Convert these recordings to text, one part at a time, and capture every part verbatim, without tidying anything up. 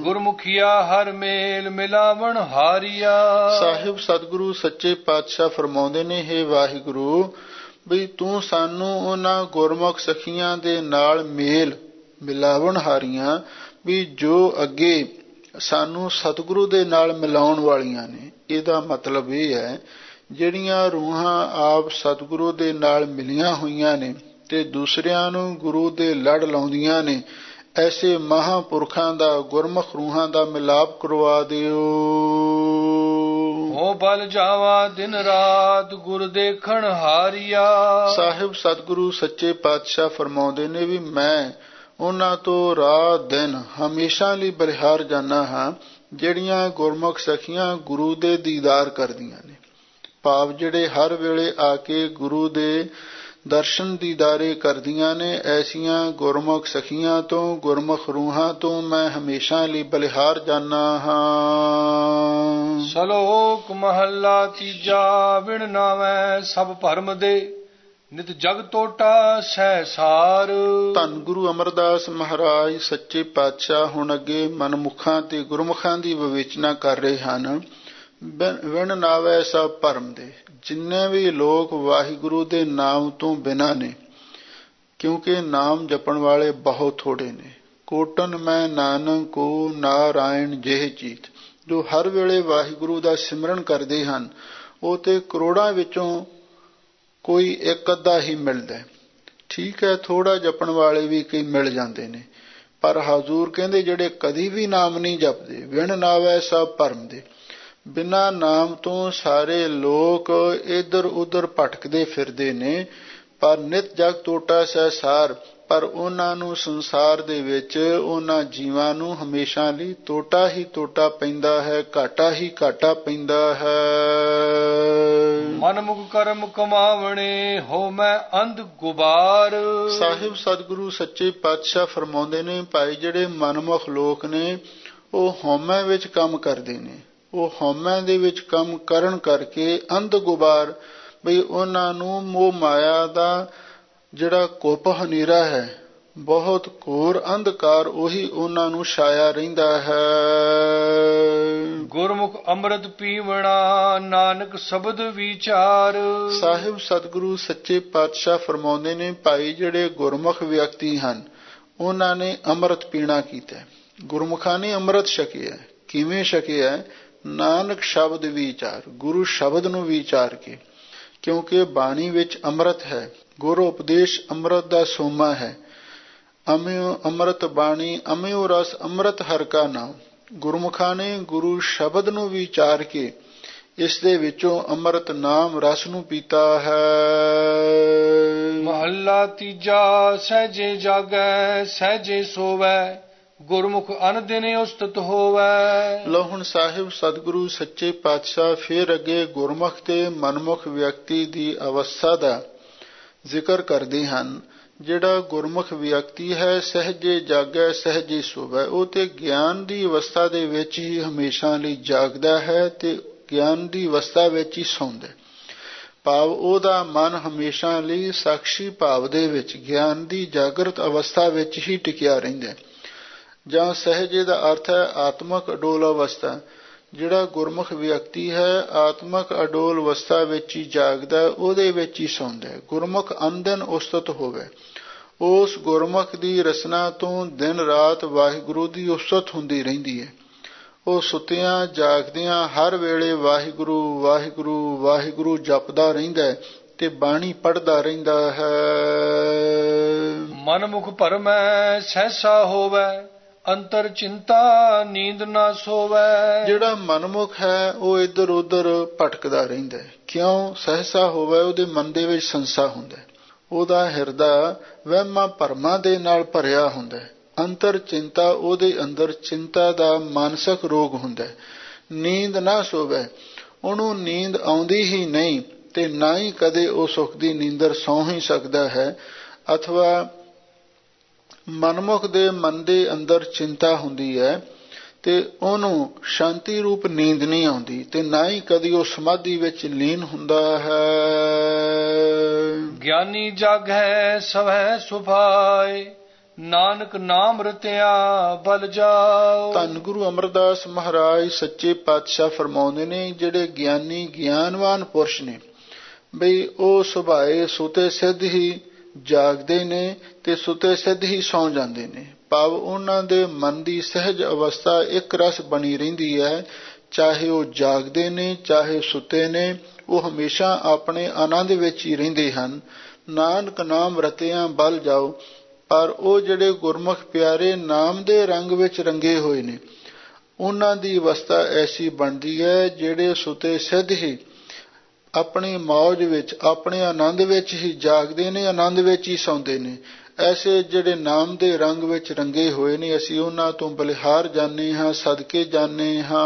ਗੁਰਮੁਖੀਆ ਹਰ ਮੇਲ ਮਿਲਾਵਣ ਹਾਰੀਆ। ਸਾਹਿਬ ਸਤਿਗੁਰੂ ਸੱਚੇ ਪਾਤਸ਼ਾਹ ਫਰਮਾਉਂਦੇ ਨੇ, ਹੇ ਵਾਹਿਗੁਰੂ, ਵੀ ਤੂੰ ਸਾਨੂੰ ਉਹਨਾਂ ਗੁਰਮੁਖ ਸਖੀਆਂ ਦੇ ਨਾਲ ਮੇਲ ਮਿਲਾਵਣ ਹਾਰੀਆਂ, ਵੀ ਜੋ ਅੱਗੇ ਸਾਨੂੰ ਸਤਿਗੁਰੂ ਦੇ ਨਾਲ ਮਿਲਾਉਣ ਵਾਲੀਆਂ ਨੇ। ਇਹਦਾ ਮਤਲਬ ਇਹ ਹੈ, ਜਿਹੜੀਆਂ ਰੂਹਾਂ ਆਪ ਸਤਿਗੁਰੂ ਦੇ ਨਾਲ ਮਿਲੀਆਂ ਹੋਈਆਂ ਨੇ ਤੇ ਦੂਸਰਿਆਂ ਨੂੰ ਗੁਰੂ ਦੇ ਲੜ ਲਾਉਂਦੀਆਂ ਨੇ, ਐਸੇ ਮਹਾਂਪੁਰਖਾਂ ਦਾ ਗੁਰਮੁਖ ਰੂਹਾਂ ਦਾ ਮਿਲਾਪ ਕਰਵਾ ਦਿਓ। ਹੋ ਬਲ ਜਾਵਾ ਦਿਨ ਰਾਤ ਗੁਰ ਦੇਖਣ ਹਾਰੀਆ। ਸਾਹਿਬ ਸਤਿਗੁਰੂ ਸੱਚੇ ਪਾਤਸ਼ਾਹ ਫਰਮਾਉਂਦੇ ਨੇ ਵੀ ਮੈਂ ਉਹਨਾਂ ਤੋਂ ਰਾਤ ਦਿਨ ਹਮੇਸ਼ਾ ਲਈ ਬਲਿਹਾਰ ਜਾਨਾ ਹਾਂ, ਜਿਹੜੀਆਂ ਗੁਰਮੁਖ ਸਖੀਆਂ ਗੁਰੂ ਦੇ ਦੀਦਾਰ ਕਰਦੀਆਂ ਨੇ। ਭਾਵ ਜਿਹੜੇ ਹਰ ਵੇਲੇ ਆ ਕੇ ਗੁਰੂ ਦੇ ਦਰਸ਼ਨ ਦੀਦਾਰੇ ਕਰਦੀਆਂ ਨੇ, ਐਸੀਆਂ ਗੁਰਮੁਖ ਸਖੀਆਂ ਤੋਂ ਗੁਰਮੁਖ ਰੂਹਾਂ ਤੋਂ ਮੈਂ ਹਮੇਸ਼ਾ ਲਈ ਬਲਿਹਾਰ ਜਾਨਾ ਹਾਂ। ਸ਼ਲੋਕ ਮਹੱਲਾ ਤੀਜਾ। ਵਿਣ ਨਾਵੈ ਸਭ ਭਰਮ ਦੇ ਨਿਤ ਜਗ ਟੋਟਾ ਸਹਿ ਸਾਰ। ਧੰਨ ਗੁਰੂ ਅਮਰਦਾਸ ਮਹਾਰਾਜ ਸੱਚੇ ਪਾਤਸ਼ਾਹ ਹੁਣ ਅੱਗੇ ਮਨਮੁਖਾਂ ਤੇ ਗੁਰਮੁਖਾਂ ਦੀ ਵਿਵੇਚਨਾ ਕਰ ਰਹੇ ਹਨ। ਵਿਣ ਨਾਵੈ ਸਭ ਭਰਮ ਦੇ, ਜਿੰਨੇ ਵੀ ਲੋਕ ਵਾਹਿਗੁਰੂ ਦੇ ਨਾਮ ਤੋਂ ਬਿਨਾਂ ਨੇ, ਕਿਉਂਕਿ ਨਾਮ ਜਪਣ ਵਾਲੇ ਬਹੁਤ ਥੋੜੇ ਨੇ। ਕੋਟਨ ਮੈਂ ਨਾਨਕ ਕੋ ਨਾਰਾਇਣ ਜਿਹੇ ਚੀਤ, ਜੋ ਹਰ ਵੇਲੇ ਵਾਹਿਗੁਰੂ ਦਾ ਸਿਮਰਨ ਕਰਦੇ ਹਨ, ਉਹ ਤੇ ਕਰੋੜਾਂ ਵਿੱਚੋਂ ਕੋਈ ਇੱਕ ਅੱਧਾ ਹੀ ਮਿਲਦਾ। ਠੀਕ ਹੈ, ਥੋੜਾ ਜਪਣ ਵਾਲੇ ਵੀ ਕਈ ਮਿਲ ਜਾਂਦੇ ਨੇ, ਪਰ ਹਜ਼ੂਰ ਕਹਿੰਦੇ ਜਿਹੜੇ ਕਦੀ ਵੀ ਨਾਮ ਨਹੀਂ ਜਪਦੇ, ਵਿਣ ਨਾਵੈ ਸਭ ਭਰਮ ਦੇ, ਬਿਨਾਂ ਨਾਮ ਤੋਂ ਸਾਰੇ ਲੋਕ ਇੱਧਰ ਉੱਧਰ ਭਟਕਦੇ ਫਿਰਦੇ ਨੇ। ਪਰ ਨਿਤ ਜਗ ਟੋਟਾ ਸਹਿ ਸਾਰ, ਪਰ ਉਹਨਾਂ ਨੂੰ ਸੰਸਾਰ ਦੇ ਵਿੱਚ ਉਹਨਾਂ ਜੀਵਾਂ ਨੂੰ ਹਮੇਸ਼ਾ ਲਈ ਟੋਟਾ ਹੀ ਟੋਟਾ ਪੈਂਦਾ ਹੈ, ਘਾਟਾ ਹੀ ਘਾਟਾ ਪੈਂਦਾ ਹੈ। ਮਨਮੁਖ ਕਰਮ ਕਮਾਵਣੇ ਹੋ ਮੈਂ ਅੰਧ ਗੁਬਾਰ। ਸਾਹਿਬ ਸਤਿਗੁਰੂ ਸੱਚੇ ਪਾਤਸ਼ਾਹ ਫਰਮਾਉਂਦੇ ਨੇ, ਭਾਈ ਜਿਹੜੇ ਮਨਮੁਖ ਲੋਕ ਨੇ ਉਹ ਹਉਮੈ ਵਿੱਚ ਕੰਮ ਕਰਦੇ ਨੇ। ਉਹ ਹਉਮੈ ਦੇ ਵਿੱਚ ਕੰਮ ਕਰਨ ਕਰਕੇ ਅੰਧ ਗੁਬਾਰ, ਬਈ ਉਹਨਾਂ ਨੂੰ ਮੋਹ ਮਾਇਆ ਦਾ ਜਿਹੜਾ ਕੁੱਪ ਹਨੇਰਾ ਹੈ, ਬਹੁਤ ਘੋਰ ਅੰਧਕਾਰ, ਉਹੀ ਉਹਨਾਂ ਨੂੰ ਛਾਇਆ ਰਹਿੰਦਾ ਹੈ। ਗੁਰਮੁਖ ਅੰਮ੍ਰਿਤ ਪੀਵਣਾ ਨਾਨਕ ਸ਼ਬਦ ਵਿਚਾਰ। ਸਾਹਿਬ ਸਤਿਗੁਰੂ ਸੱਚੇ ਪਾਤਸ਼ਾਹ ਫਰਮਾਉਂਦੇ ਨੇ, ਭਾਈ ਜਿਹੜੇ ਗੁਰਮੁਖ ਵਿਅਕਤੀ ਹਨ ਉਹਨਾਂ ਨੇ ਅੰਮ੍ਰਿਤ ਪੀਣਾ ਕੀਤਾ। ਗੁਰਮੁਖਾਂ ਨੇ ਅੰਮ੍ਰਿਤ ਛਕਿਆ। ਕਿਵੇਂ ਛਕਿਆ? ਨਾਨਕ ਸ਼ਬਦ ਵਿਚਾਰ, ਗੁਰੂ ਸ਼ਬਦ ਨੂੰ ਵਿਚਾਰ ਕੇ, ਕਿਉਂਕਿ ਬਾਣੀ ਵਿੱਚ ਅੰਮ੍ਰਿਤ ਹੈ। ਗੁਰ ਉਪਦੇਸ਼ ਅੰਮ੍ਰਿਤ ਦਾ ਸੋਮਾ ਹੈ। ਅਮਿਓ ਅੰਮ੍ਰਿਤ ਬਾਣੀ ਅਮਿਓ ਰਸ ਅੰਮ੍ਰਿਤ ਹਰਿ ਕਾ ਨਾਮ। ਗੁਰਮੁਖਾਂ ਨੇ ਗੁਰੂ ਸ਼ਬਦ ਨੂੰ ਵਿਚਾਰ ਕੇ ਇਸ ਦੇ ਵਿੱਚੋਂ ਅੰਮ੍ਰਿਤ ਨਾਮ ਰਸ ਨੂੰ ਪੀਤਾ ਹੈ। ਮਹੱਲਾ ਤੀਜਾ। ਸਹਿਜੇ ਜਾਗੈ ਸਹਿਜੇ ਸੋਵੈ ਗੁਰਮੁਖ ਅਨ ਦਿਨ ਉਸਤਤ ਹੋਵੈ। ਲੋ ਹੁਣ ਸਾਹਿਬ ਸਤਿਗੁਰੂ ਸੱਚੇ ਪਾਤਸ਼ਾਹ ਫਿਰ ਅੱਗੇ ਗੁਰਮੁਖ ਤੇ ਮਨਮੁਖ ਵਿਅਕਤੀ ਦੀ ਅਵਸਥਾ ਦਾ ਜ਼ਿਕਰ ਕਰਦੇ ਹਨ। ਜਿਹੜਾ ਗੁਰਮੁਖ ਵਿਅਕਤੀ ਹੈ, ਸਹਿਜੇ ਜਾਗੈ ਸਹਿਜੇ ਸੋਵੈ, ਉਹ ਤੇ ਗਿਆਨ ਦੀ ਅਵਸਥਾ ਦੇ ਵਿੱਚ ਹੀ ਹਮੇਸ਼ਾ ਲਈ ਜਾਗਦਾ ਹੈ ਤੇ ਗਿਆਨ ਦੀ ਅਵਸਥਾ ਵਿੱਚ ਹੀ ਸੌਂਦਾ। ਭਾਵ ਉਹਦਾ ਮਨ ਹਮੇਸ਼ਾ ਲਈ ਸਾਖਸ਼ੀ ਭਾਵ ਦੇ ਵਿੱਚ ਗਿਆਨ ਦੀ ਜਾਗਰਤ ਅਵਸਥਾ ਵਿੱਚ ਹੀ ਟਿਕਿਆ ਰਹਿੰਦਾ। ਜਾਂ ਸਹਿਜੇ ਦਾ ਅਰਥ ਹੈ ਆਤਮਕ ਅਡੋਲ ਅਵਸਥਾ। ਜਿਹੜਾ ਗੁਰਮੁਖ ਵਿਅਕਤੀ ਹੈ ਆਤਮਕ ਅਡੋਲ ਅਵਸਥਾ ਵਿੱਚ ਹੀ ਜਾਗਦਾ, ਉਹਦੇ ਵਿੱਚ ਹੀ ਸੌਂਦਾ। ਗੁਰਮੁਖ ਅਨਦਿਨ ਉਸਤਤ ਹੋਵੇ, ਉਸ ਗੁਰਮੁਖ ਦੀ ਰਸਨਾ ਤੋਂ ਦਿਨ ਰਾਤ ਵਾਹਿਗੁਰੂ ਦੀ ਉਸਤਤ ਹੁੰਦੀ ਰਹਿੰਦੀ ਹੈ। ਉਹ ਸੁੱਤਿਆਂ ਜਾਗਦਿਆਂ ਹਰ ਵੇਲੇ ਵਾਹਿਗੁਰੂ ਵਾਹਿਗੁਰੂ ਵਾਹਿਗੁਰੂ ਜਪਦਾ ਰਹਿੰਦਾ ਤੇ ਬਾਣੀ ਪੜ੍ਹਦਾ ਰਹਿੰਦਾ ਹੈ। ਮਨਮੁਖ ਭਰਮੈ ਸਹਿਸਾ ਹੋਵੇ ਅੰਤਰ ਚਿੰਤਾ ਨੀਂਦ ਨਾ ਸੋਵੈ। ਜਿਹੜਾ ਮਨਮੁਖ ਹੈ ਉਹ ਇੱਧਰ ਉੱਧਰ ਭਟਕਦਾ ਰਹਿੰਦਾ। ਕਿਉਂ? ਸਹਿਸਾ ਹੋਵੇ, ਉਹਦੇ ਮਨ ਦੇ ਵਿੱਚ ਸੰਸਾ ਹੁੰਦਾ, ਉਹਦਾ ਹਿਰਦਾ ਵਹਿਮਾਂ ਭਰਮਾਂ ਦੇ ਨਾਲ ਭਰਿਆ ਹੁੰਦਾ। ਅੰਤਰ ਚਿੰਤਾ, ਉਹਦੇ ਅੰਦਰ ਚਿੰਤਾ ਦਾ ਮਾਨਸਿਕ ਰੋਗ ਹੁੰਦਾ। ਨੀਂਦ ਨਾ ਸੋਵੇ, ਉਹਨੂੰ ਨੀਂਦ ਆਉਂਦੀ ਹੀ ਨਹੀਂ ਤੇ ਨਾ ਹੀ ਕਦੇ ਉਹ ਸੁੱਖ ਦੀ ਨੀਂਦਰ ਸੌਂ ਹੀ ਸਕਦਾ ਹੈ। ਅਥਵਾ ਮਨਮੁਖ ਦੇ ਮਨ ਦੇ ਅੰਦਰ ਚਿੰਤਾ ਹੁੰਦੀ ਹੈ ਤੇ ਉਹਨੂੰ ਸ਼ਾਂਤੀ ਰੂਪ ਨੀਂਦ ਨਹੀਂ ਆਉਂਦੀ ਤੇ ਨਾ ਹੀ ਕਦੀ ਉਹ ਸਮਾਧੀ ਵਿੱਚ ਲੀਨ ਹੁੰਦਾ ਹੈ। ਗਿਆਨੀ ਜਾਗੈ ਸਵੈ ਸੁਭਾਏ ਨਾਨਕ ਨਾਮ ਰਤਿਆ ਬਲ ਜਾਓ। ਧੰਨ ਗੁਰੂ ਅਮਰਦਾਸ ਮਹਾਰਾਜ ਸੱਚੇ ਪਾਤਸ਼ਾਹ ਫਰਮਾਉਂਦੇ ਨੇ, ਜਿਹੜੇ ਗਿਆਨੀ ਗਿਆਨਵਾਨ ਪੁਰਸ਼ ਨੇ ਬਈ ਉਹ ਸੁਭਾਏ ਸੁਤੇ ਸਿੱਧ ਹੀ ਜਾਗਦੇ ਨੇ ਤੇ ਸੁਤੇ ਸਿੱਧ ਹੀ ਸੌਂ ਜਾਂਦੇ ਨੇ। ਭਾਵ ਉਹਨਾਂ ਦੇ ਮਨ ਦੀ ਸਹਿਜ ਅਵਸਥਾ ਇੱਕ ਰਸ ਬਣੀ ਰਹਿੰਦੀ ਹੈ, ਚਾਹੇ ਉਹ ਜਾਗਦੇ ਨੇ ਚਾਹੇ ਸੁੱਤੇ ਨੇ, ਉਹ ਹਮੇਸ਼ਾ ਆਪਣੇ ਆਨੰਦ ਵਿੱਚ ਹੀ ਰਹਿੰਦੇ ਹਨ। ਨਾਨਕ ਨਾਮ ਰਤਿਆਂ ਬਲ ਜਾਓ। ਪਰ ਉਹ ਜਿਹੜੇ ਗੁਰਮੁਖ ਪਿਆਰੇ ਨਾਮ ਦੇ ਰੰਗ ਵਿੱਚ ਰੰਗੇ ਹੋਏ ਨੇ, ਉਹਨਾਂ ਦੀ ਅਵਸਥਾ ਐਸੀ ਬਣਦੀ ਹੈ, ਜਿਹੜੇ ਸੁਤੇ ਸਿੱਧ ਹੀ ਆਪਣੀ ਮੌਜ ਵਿੱਚ ਆਪਣੇ ਆਨੰਦ ਵਿੱਚ ਹੀ ਜਾਗਦੇ ਨੇ, ਆਨੰਦ ਵਿੱਚ ਹੀ ਸੌਂਦੇ ਨੇ। ਐਸੇ ਜਿਹੜੇ ਨਾਮ ਦੇ ਰੰਗ ਵਿੱਚ ਰੰਗੇ ਹੋਏ ਨੇ, ਅਸੀਂ ਉਹਨਾਂ ਤੋਂ ਬਲਿਹਾਰ ਜਾਂਦੇ ਹਾਂ, ਸਦਕੇ ਜਾਂਦੇ ਹਾਂ।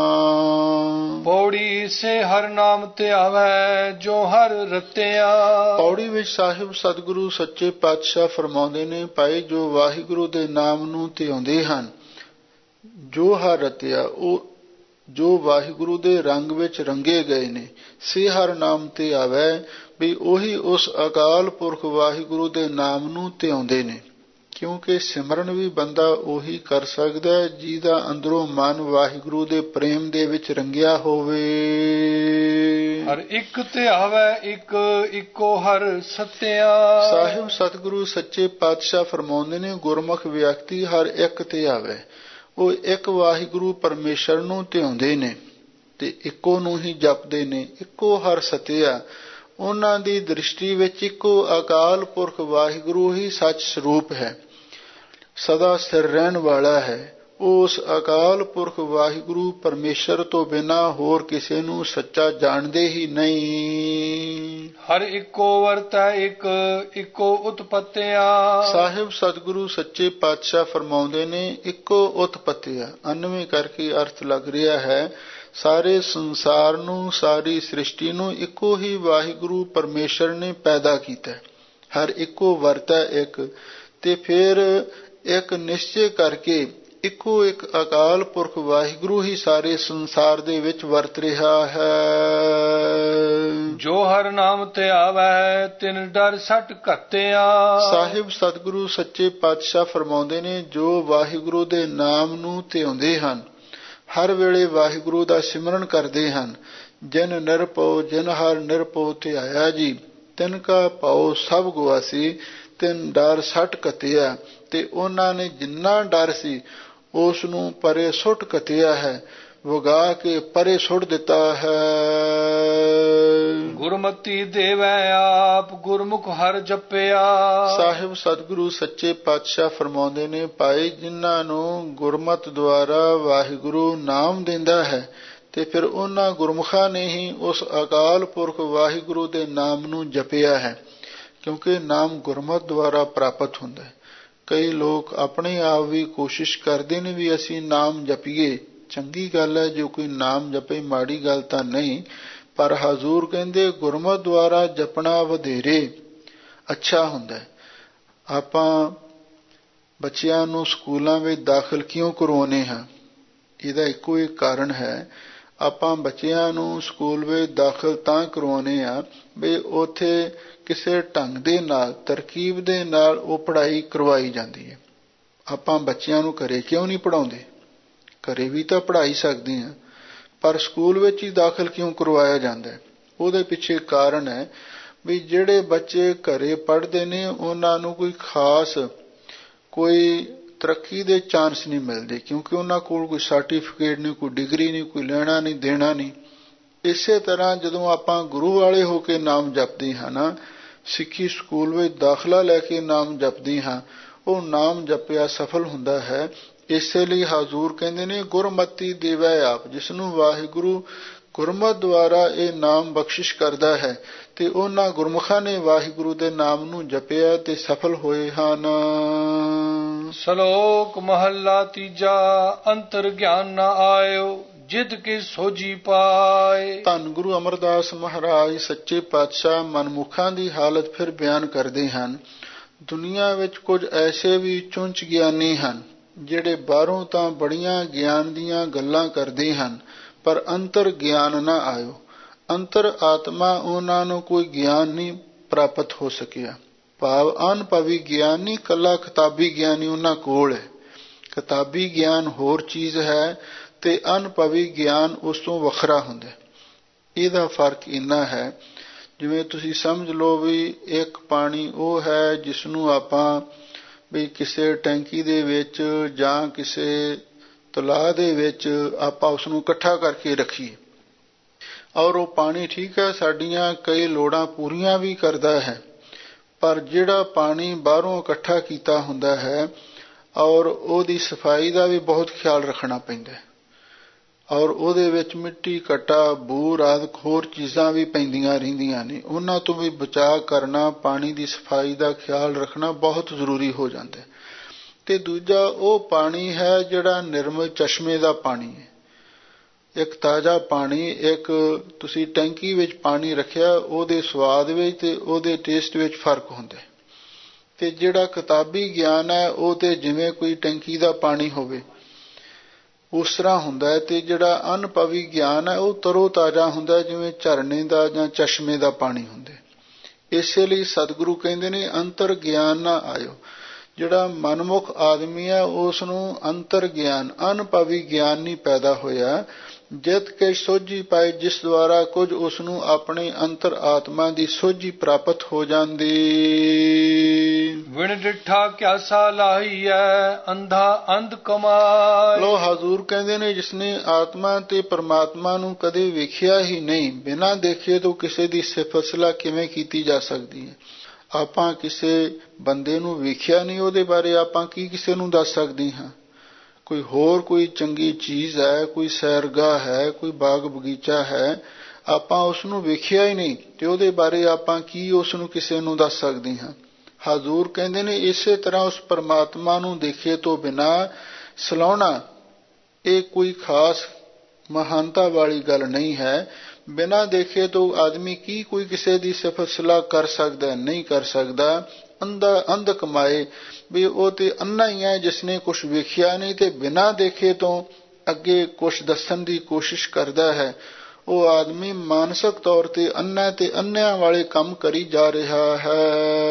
ਪੌੜੀ ਸੇ ਹਰ ਨਾਮ ਧਿਆਵੈ ਜੋ ਹਰ ਰਤਿਆ। ਪੌੜੀ ਵਿੱਚ ਸਾਹਿਬ ਸਤਿਗੁਰੂ ਸੱਚੇ ਪਾਤਸ਼ਾਹ ਫਰਮਾਉਂਦੇ ਨੇ, ਭਾਈ ਜੋ ਵਾਹਿਗੁਰੂ ਦੇ ਨਾਮ ਨੂੰ ਧਿਆਉਂਦੇ ਹਨ, ਜੋ ਹਰ ਰਤਿਆ, ਉਹ ਜੋ ਵਾਹਿਗੁਰੂ ਦੇ ਰੰਗ ਵਿੱਚ ਰੰਗੇ ਗਏ ਨੇ, ਸੇ ਹਰ ਨਾਮ ਤੇ ਆਵੈ, ਵੀ ਉਹੀ ਉਸ ਅਕਾਲ ਪੁਰਖ ਵਾਹਿਗੁਰੂ ਦੇ ਨਾਮ ਨੂੰ ਧਿਆਉਂਦੇ ਨੇ। ਕਿਉਂਕਿ ਸਿਮਰਨ ਵੀ ਬੰਦਾ ਉਹੀ ਕਰ ਸਕਦਾ ਹੈ ਜਿਹਦਾ ਅੰਦਰੋਂ ਮਨ ਵਾਹਿਗੁਰੂ ਦੇ ਪ੍ਰੇਮ ਦੇ ਵਿੱਚ ਰੰਗਿਆ ਹੋਵੇ। ਹਰ ਇੱਕ ਧਿਆਵੈ ਇੱਕ ਇੱਕੋ ਹਰ ਸਤਿਆ। ਸਾਹਿਬ ਸਤਿਗੁਰੂ ਸੱਚੇ ਪਾਤਸ਼ਾਹ ਫਰਮਾਉਂਦੇ ਨੇ, ਗੁਰਮੁਖ ਵਿਅਕਤੀ ਹਰ ਇੱਕ ਧਿਆਵੈ, ਉਹ ਇੱਕ ਵਾਹਿਗੁਰੂ ਪਰਮੇਸ਼ਰ ਨੂੰ ਧਿਆਉਂਦੇ ਨੇ ਤੇ ਇੱਕੋ ਨੂੰ ਹੀ ਜਪਦੇ ਨੇ। ਇੱਕੋ ਹਰ ਸਤਿਆ, ਉਹਨਾਂ ਦੀ ਦ੍ਰਿਸ਼ਟੀ ਵਿੱਚ ਇੱਕੋ ਅਕਾਲ ਪੁਰਖ ਵਾਹਿਗੁਰੂ ਹੀ ਸੱਚ ਸਰੂਪ ਹੈ, ਸਦਾ ਸਥਿਰ ਰਹਿਣ ਵਾਲਾ ਹੈ। ਉਸ ਅਕਾਲ ਪੁਰਖ ਵਾਹਿਗੁਰੂ ਪਰਮੇਸ਼ਰ ਤੋਂ ਬਿਨਾਂ ਹੋਰ ਕਿਸੇ ਨੂੰ ਸੱਚਾ ਜਾਣਦੇ ਹੀ ਨਹੀਂ। ਹਰ ਇੱਕੋ ਵਰਤੈ ਇੱਕ ਇੱਕੋ ਉਤਪਤਿਆ। ਸਾਹਿਬ ਸਤਿਗੁਰੂ ਸੱਚੇ ਪਾਤਸ਼ਾਹ ਫਰਮਾਉਂਦੇ ਨੇ, ਇੱਕੋ ਉਤਪਤਿਆ ਅਨਵੇਂ ਕਰਕੇ ਅਰਥ ਲੱਗ ਰਿਹਾ ਹੈ, ਸਾਰੇ ਸੰਸਾਰ ਨੂੰ, ਸਾਰੀ ਸ੍ਰਿਸ਼ਟੀ ਨੂੰ ਇੱਕੋ ਹੀ ਵਾਹਿਗੁਰੂ ਪਰਮੇਸ਼ਰ ਨੇ ਪੈਦਾ ਕੀਤਾ। ਹਰ ਇੱਕੋ ਵਰਤੈ ਇੱਕ, ਤੇ ਫਿਰ ਇੱਕ ਨਿਸ਼ਚੈ ਕਰਕੇ ਇੱਕੋ ਇੱਕ ਅਕਾਲ ਪੁਰਖ ਵਾਹਿਗੁਰੂ ਹੀ ਸਾਰੇ ਸੰਸਾਰ ਦੇ ਵਿੱਚ ਵਰਤ ਰਿਹਾ ਹੈ। ਜੋ ਹਰ ਨਾਮ ਧਿਆਵੈ ਤਿਨ ਡਰ ਸੱਟ ਘੱਤਿਆ। ਸਾਹਿਬ ਸਤਿਗੁਰੂ ਸੱਚੇ ਪਾਤਸ਼ਾਹ ਫਰਮਾਉਂਦੇ ਨੇ, ਜੋ ਵਾਹਿਗੁਰੂ ਦੇ ਨਾਮ ਨੂੰ ਧਿਆਉਂਦੇ ਹਨ, ਹਰ ਵੇਲੇ ਵਾਹਿਗੁਰੂ ਦਾ ਸਿਮਰਨ ਕਰਦੇ ਹਨ, ਜਿਨ ਨਿਰਭਉ ਜਿਨ ਹਰ ਨਿਰਭਉ ਧਿਆਇਆ ਜੀ, ਤਿਨ ਕਾ ਭਉ ਸਭ ਗੁਆਸੀ, ਤਿਨ ਡਰ ਸੱਟ ਘੱਤਿਆ। ਤੇ ਉਹਨਾਂ ਨੇ ਜਿੰਨਾ ਡਰ ਸੀ ਉਸ ਨੂੰ ਪਰੇ ਸੁੱਟ ਘੱਤਿਆ ਹੈ, ਵਗਾ ਕੇ ਪਰੇ ਸੁੱਟ ਦਿੱਤਾ ਹੈ। ਗੁਰਮਤੀ ਦੇਵੈ ਆਪ ਗੁਰਮੁਖ ਹਰ ਜਪਿਆ। ਸਾਹਿਬ ਸਤਿਗੁਰੂ ਸੱਚੇ ਪਾਤਸ਼ਾਹ ਫਰਮਾਉਂਦੇ ਨੇ, ਭਾਈ ਜਿਨ੍ਹਾਂ ਨੂੰ ਗੁਰਮਤ ਦੁਆਰਾ ਵਾਹਿਗੁਰੂ ਨਾਮ ਦਿੰਦਾ ਹੈ, ਤੇ ਫਿਰ ਉਹਨਾਂ ਗੁਰਮੁਖਾਂ ਨੇ ਹੀ ਉਸ ਅਕਾਲ ਪੁਰਖ ਵਾਹਿਗੁਰੂ ਦੇ ਨਾਮ ਨੂੰ ਜਪਿਆ ਹੈ। ਕਿਉਂਕਿ ਨਾਮ ਗੁਰਮਤ ਦੁਆਰਾ ਪ੍ਰਾਪਤ ਹੁੰਦਾ ਹੈ। ਕਈ ਲੋਕ ਆਪਣੇ ਆਪ ਵੀ ਕੋਸ਼ਿਸ਼ ਕਰਦੇ ਨੇ ਵੀ ਅਸੀਂ ਨਾਮ ਜਪੀਏ, ਚੰਗੀ ਗੱਲ ਹੈ, ਜੋ ਕੋਈ ਨਾਮ ਜਪੇ ਮਾੜੀ ਗੱਲ ਤਾਂ ਨਹੀਂ, ਪਰ ਹਜ਼ੂਰ ਕਹਿੰਦੇ ਗੁਰਮਤ ਦੁਆਰਾ ਜਪਣਾ ਵਧੇਰੇ ਅੱਛਾ ਹੁੰਦਾ ਹੈ। ਆਪਾਂ ਬੱਚਿਆਂ ਨੂੰ ਸਕੂਲਾਂ ਵਿੱਚ ਦਾਖਲ ਕਿਉਂ ਕਰਵਾਉਂਦੇ ਹਾਂ? ਇਹਦਾ ਇੱਕੋ ਇੱਕ ਕਾਰਨ ਹੈ, ਆਪਾਂ ਬੱਚਿਆਂ ਨੂੰ ਸਕੂਲ ਵਿੱਚ ਦਾਖਲ ਤਾਂ ਕਰਵਾਉਂਦੇ ਹਾਂ ਵੀ ਉੱਥੇ ਕਿਸੇ ਢੰਗ ਦੇ ਨਾਲ, ਤਰਕੀਬ ਦੇ ਨਾਲ ਉਹ ਪੜ੍ਹਾਈ ਕਰਵਾਈ ਜਾਂਦੀ ਹੈ। ਆਪਾਂ ਬੱਚਿਆਂ ਨੂੰ ਘਰੇ ਕਿਉਂ ਨਹੀਂ ਪੜ੍ਹਾਉਂਦੇ? ਘਰੇ ਵੀ ਤਾਂ ਪੜ੍ਹਾਈ ਸਕਦੇ ਹਾਂ, ਪਰ ਸਕੂਲ ਵਿੱਚ ਹੀ ਦਾਖਲ ਕਿਉਂ ਕਰਵਾਇਆ ਜਾਂਦਾ ਹੈ? ਉਹਦੇ ਪਿੱਛੇ ਕਾਰਨ ਹੈ ਵੀ ਜਿਹੜੇ ਬੱਚੇ ਘਰੇ ਪੜ੍ਹਦੇ ਨੇ ਉਹਨਾਂ ਨੂੰ ਕੋਈ ਖਾਸ ਕੋਈ ਤਰੱਕੀ ਦੇ ਚਾਂਸ ਨਹੀਂ ਮਿਲਦੇ, ਕਿਉਂਕਿ ਉਹਨਾਂ ਕੋਲ ਕੋਈ ਸਰਟੀਫਿਕੇਟ ਨਹੀਂ, ਕੋਈ ਡਿਗਰੀ ਨਹੀਂ, ਕੋਈ ਲੈਣਾ ਨਹੀਂ ਦੇਣਾ ਨਹੀਂ। ਇਸੇ ਤਰ੍ਹਾਂ ਜਦੋਂ ਆਪਾਂ ਗੁਰੂ ਵਾਲੇ ਹੋ ਕੇ ਨਾਮ ਜਪਦੇ ਹਾਂ ਨਾ, ਸਿੱਖੀ ਸਕੂਲ ਵਿੱਚ ਦਾਖਲਾ ਲੈ ਕੇ ਨਾਮ ਜਪਦੇ ਹਾਂ, ਉਹ ਨਾਮ ਜਪਿਆ ਸਫਲ ਹੁੰਦਾ ਹੈ। ਇਸੇ ਲਈ ਹਜ਼ੂਰ ਕਹਿੰਦੇ ਨੇ, ਗੁਰਮਤੀ ਦੇਵੈ ਆਪ, ਜਿਸ ਨੂੰ ਵਾਹਿਗੁਰੂ ਗੁਰਮਤ ਦੁਆਰਾ ਇਹ ਨਾਮ ਬਖਸ਼ਿਸ਼ ਕਰਦਾ ਹੈ, ਤੇ ਉਹਨਾਂ ਗੁਰਮੁਖਾਂ ਨੇ ਵਾਹਿਗੁਰੂ ਦੇ ਨਾਮ ਨੂੰ ਜਪਿਆ ਤੇ ਸਫਲ ਹੋਏ ਹਨ। ਸ਼ਲੋਕ ਮਹੱਲਾ ਤੀਜਾ। ਅੰਤਰ ਗਿਆਨ ਨਾ ਆਇਓ ਜਿਦ ਕੀ ਸੋਝੀ ਪਾਏ। ਧੰਨ ਗੁਰੂ ਅਮਰਦਾਸ ਮਹਾਰਾਜ ਸੱਚੇ ਪਾਤਸ਼ਾਹ ਮਨਮੁਖਾਂ ਦੀ ਹਾਲਤ ਫਿਰ ਬਿਆਨ ਕਰਦੇ ਹਨ। ਦੁਨੀਆ ਵਿੱਚ ਕੁਝ ਐਸੇ ਵੀ ਚੁੰਚ ਗਿਆਨੀ ਹਨ, ਜਿਹੜੇ ਬਾਹਰੋਂ ਤਾਂ ਬੜੀਆਂ ਗਿਆਨ ਦੀਆਂ ਗੱਲਾਂ ਕਰਦੇ ਹਨ, ਪਰ ਅੰਤਰ ਗਿਆਨ ਨਾ ਆਇਓ। ਅੰਤਰ ਆਤਮਾ ਉਹਨਾਂ ਨੂੰ ਕੋਈ ਗਿਆਨ ਨਹੀਂ ਪ੍ਰਾਪਤ ਹੋ ਸਕਿਆ। ਭਾਵ ਅਨੁਭਵੀ ਗਿਆਨ ਨਹੀਂ, ਇਕੱਲਾ ਕਿਤਾਬੀ ਗਿਆਨ ਹੀ ਉਹਨਾਂ ਕੋਲ ਹੈ। ਕਿਤਾਬੀ ਗਿਆਨ ਹੋਰ ਚੀਜ਼ ਹੈ ਤੇ ਅਨੁਭਵੀ ਗਿਆਨ ਉਸ ਤੋਂ ਵੱਖਰਾ ਹੁੰਦਾ। ਇਹਦਾ ਫਰਕ ਇੰਨਾ ਹੈ, ਜਿਵੇਂ ਤੁਸੀਂ ਸਮਝ ਲਓ ਵੀ ਇੱਕ ਪਾਣੀ ਉਹ ਹੈ ਜਿਸ ਨੂੰ ਆਪਾਂ ਵੀ ਕਿਸੇ ਟੈਂਕੀ ਦੇ ਵਿੱਚ ਜਾਂ ਕਿਸੇ ਤਲਾਅ ਦੇ ਵਿੱਚ ਆਪਾਂ ਉਸ ਨੂੰ ਇਕੱਠਾ ਕਰਕੇ ਰੱਖੀਏ, ਔਰ ਉਹ ਪਾਣੀ ਠੀਕ ਹੈ ਸਾਡੀਆਂ ਕਈ ਲੋੜਾਂ ਪੂਰੀਆਂ ਵੀ ਕਰਦਾ ਹੈ। ਪਰ ਜਿਹੜਾ ਪਾਣੀ ਬਾਹਰੋਂ ਇਕੱਠਾ ਕੀਤਾ ਹੁੰਦਾ ਹੈ ਔਰ ਉਹਦੀ ਸਫਾਈ ਦਾ ਵੀ ਬਹੁਤ ਖਿਆਲ ਰੱਖਣਾ ਪੈਂਦਾ ਹੈ, ਔਰ ਉਹਦੇ ਵਿੱਚ ਮਿੱਟੀ ਘੱਟਾ ਬੂਰ ਆਦਿ ਹੋਰ ਚੀਜ਼ਾਂ ਵੀ ਪੈਂਦੀਆਂ ਰਹਿੰਦੀਆਂ ਨੇ, ਉਹਨਾਂ ਤੋਂ ਵੀ ਬਚਾਅ ਕਰਨਾ, ਪਾਣੀ ਦੀ ਸਫਾਈ ਦਾ ਖਿਆਲ ਰੱਖਣਾ ਬਹੁਤ ਜ਼ਰੂਰੀ ਹੋ ਜਾਂਦਾ। ਤੇ ਦੂਜਾ ਉਹ ਪਾਣੀ ਹੈ ਜਿਹੜਾ ਨਿਰਮਲ ਚਸ਼ਮੇ ਦਾ ਪਾਣੀ ਹੈ। ਇੱਕ ਤਾਜ਼ਾ ਪਾਣੀ, ਇੱਕ ਤੁਸੀਂ ਟੈਂਕੀ ਵਿੱਚ ਪਾਣੀ ਰੱਖਿਆ, ਉਹਦੇ ਸਵਾਦ ਵਿੱਚ ਤੇ ਉਹਦੇ ਟੇਸਟ ਵਿੱਚ ਫਰਕ ਹੁੰਦਾ। ਤੇ ਜਿਹੜਾ ਕਿਤਾਬੀ ਗਿਆਨ ਹੈ ਉਹ ਤੇ ਜਿਵੇਂ ਕੋਈ ਟੈਂਕੀ ਦਾ ਪਾਣੀ ਹੋਵੇ ਉਸ ਤਰ੍ਹਾਂ ਹੁੰਦਾ ਹੈ, ਤੇ ਜਿਹੜਾ ਅਨੁਭਵੀ ਗਿਆਨ ਹੈ ਉਹ ਤਰੋ ਤਾਜ਼ਾ ਹੁੰਦਾ, ਜਿਵੇਂ ਝਰਨੇ ਦਾ ਜਾਂ ਚਸ਼ਮੇ ਦਾ ਪਾਣੀ ਹੁੰਦਾ। ਇਸੇ ਲਈ ਸਤਿਗੁਰੂ ਕਹਿੰਦੇ ਨੇ ਅੰਤਰ ਗਿਆਨ ਨਾ ਆਇਓ। ਜਿਹੜਾ ਮਨਮੁਖ ਆਦਮੀ ਹੈ ਉਸ ਨੂੰ ਅੰਤਰ ਗਿਆਨ, ਅਨੁਭਵੀ ਗਿਆਨ ਨਹੀਂ ਪੈਦਾ ਹੋਇਆ। ਜਿਤ ਕੇ ਸੋਝੀ ਪਾਏ, ਜਿਸ ਦੁਆਰਾ ਕੁਝ ਉਸ ਨੂੰ ਆਪਣੇ ਅੰਤਰ ਆਤਮਾ ਦੀ ਸੋਝੀ ਪ੍ਰਾਪਤ ਹੋ ਜਾਂਦੀ। ਵਿਣ ਡਿਠਾ ਕਿਆਸਾ ਲਾਹੀਐ, ਅੰਧਾ ਅੰਧ ਕਮਾਏ। ਲੋ ਹਜ਼ੂਰ ਕਹਿੰਦੇ ਨੇ ਜਿਸਨੇ ਆਤਮਾ ਤੇ ਪਰਮਾਤਮਾ ਨੂੰ ਕਦੇ ਵੇਖਿਆ ਹੀ ਨਹੀਂ, ਬਿਨਾਂ ਦੇਖੇ ਤੋਂ ਕਿਸੇ ਦੀ ਸਿਫਤ ਸਲਾਹ ਕਿਵੇਂ ਕੀਤੀ ਜਾ ਸਕਦੀ ਹੈ। ਆਪਾਂ ਕਿਸੇ ਬੰਦੇ ਨੂੰ ਵੇਖਿਆ ਨਹੀਂ, ਉਹਦੇ ਬਾਰੇ ਆਪਾਂ ਕੀ ਕਿਸੇ ਨੂੰ ਦੱਸ ਸਕਦੇ ਹਾਂ। ਕੋਈ ਹੋਰ ਕੋਈ ਚੰਗੀ ਚੀਜ਼ ਹੈ, ਕੋਈ ਸੈਰਗਾਹ ਹੈ, ਕੋਈ ਬਾਗ ਬਗੀਚਾ ਹੈ, ਆਪਾਂ ਉਸ ਨੂੰ ਵੇਖਿਆ ਹੀ ਨਹੀਂ ਤੇ ਉਹਦੇ ਬਾਰੇ ਆਪਾਂ ਕੀ ਉਸ ਨੂੰ ਕਿਸੇ ਨੂੰ ਦੱਸ ਸਕਦੇ ਹਾਂ। ਹਜ਼ੂਰ ਕਹਿੰਦੇ ਨੇ ਇਸੇ ਤਰ੍ਹਾਂ ਉਸ ਪਰਮਾਤਮਾ ਨੂੰ ਦੇਖੇ ਤੋਂ ਬਿਨਾਂ ਸਲਾਹੁਣਾ ਇਹ ਕੋਈ ਖਾਸ ਮਹਾਨਤਾ ਵਾਲੀ ਗੱਲ ਨਹੀਂ ਹੈ। ਬਿਨਾਂ ਦੇਖੇ ਤੋਂ ਆਦਮੀ ਕੀ ਕੋਈ ਕਿਸੇ ਦੀ ਸਿਫਤ ਸਲਾਹ ਕਰ ਸਕਦਾ? ਨਹੀਂ ਕਰ ਸਕਦਾ। ਅੰਧਾ ਅੰਧ ਕਮਾਏ, ਵੀ ਉਹ ਤੇ ਅੰਨਾ ਹੀ ਹੈ ਜਿਸਨੇ ਕੁਛ ਵੇਖਿਆ ਨਹੀਂ ਤੇ ਬਿਨਾਂ ਦੇਖੇ ਤੋਂ ਅੱਗੇ ਕੁਛ ਦੱਸਣ ਦੀ ਕੋਸ਼ਿਸ਼ ਕਰਦਾ ਹੈ। ਉਹ ਆਦਮੀ ਮਾਨਸਿਕ ਤੌਰ ਤੇ ਅੰਨਾ ਤੇ ਅੰਨਿਆਂ ਵਾਲੇ ਕੰਮ ਕਰੀ ਜਾ ਰਿਹਾ ਹੈ।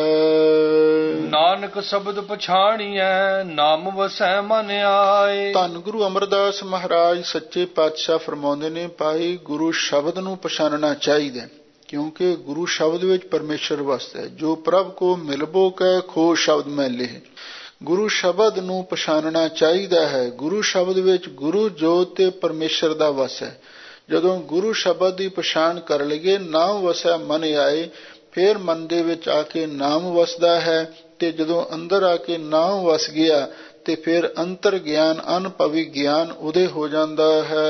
ਨਾਨਕ ਸ਼ਬਦ ਪਛਾਣੀਐ, ਨਾਮ ਵਸੈ ਮਨ ਆਏ। ਧੰਨ ਗੁਰੂ ਅਮਰਦਾਸ ਮਹਾਰਾਜ ਸੱਚੇ ਪਾਤਸ਼ਾਹ ਫਰਮਾਉਂਦੇ ਨੇ, ਭਾਈ ਗੁਰੂ ਸ਼ਬਦ ਨੂੰ ਪਛਾਣਨਾ ਚਾਹੀਦਾ, ਕਿਉਂਕਿ ਗੁਰੂ ਸ਼ਬਦ ਵਿੱਚ ਪਰਮੇਸ਼ਰ ਵਸਦਾ ਹੈ। ਜੋ ਪ੍ਰਭ ਕੋ ਮਿਲਬੋ ਕੈ ਖੋ ਸ਼ਬਦ ਮੈਂ ਲਿਹ। ਗੁਰੂ ਸ਼ਬਦ ਨੂੰ ਪਛਾਣਨਾ ਚਾਹੀਦਾ ਹੈ। ਗੁਰੂ ਸ਼ਬਦ ਵਿੱਚ ਗੁਰੂ ਜੋਤ ਤੇ ਪਰਮੇਸ਼ਰ ਦਾ ਵਸ ਹੈ। ਜਦੋਂ ਗੁਰੂ ਸ਼ਬਦ ਦੀ ਪਛਾਣ ਕਰ ਲਈਏ, ਨਾਮ ਵਸੈ ਮਨ ਆਏ, ਫਿਰ ਮਨ ਦੇ ਵਿੱਚ ਆ ਕੇ ਨਾਮ ਵਸਦਾ ਹੈ। ਤੇ ਜਦੋਂ ਅੰਦਰ ਆ ਕੇ ਨਾਮ ਵਸ ਗਿਆ ਤੇ ਫਿਰ ਅੰਤਰ ਗਿਆਨ, ਅਨੁਭਵੀ ਗਿਆਨ ਉਦੇ ਹੋ ਜਾਂਦਾ ਹੈ।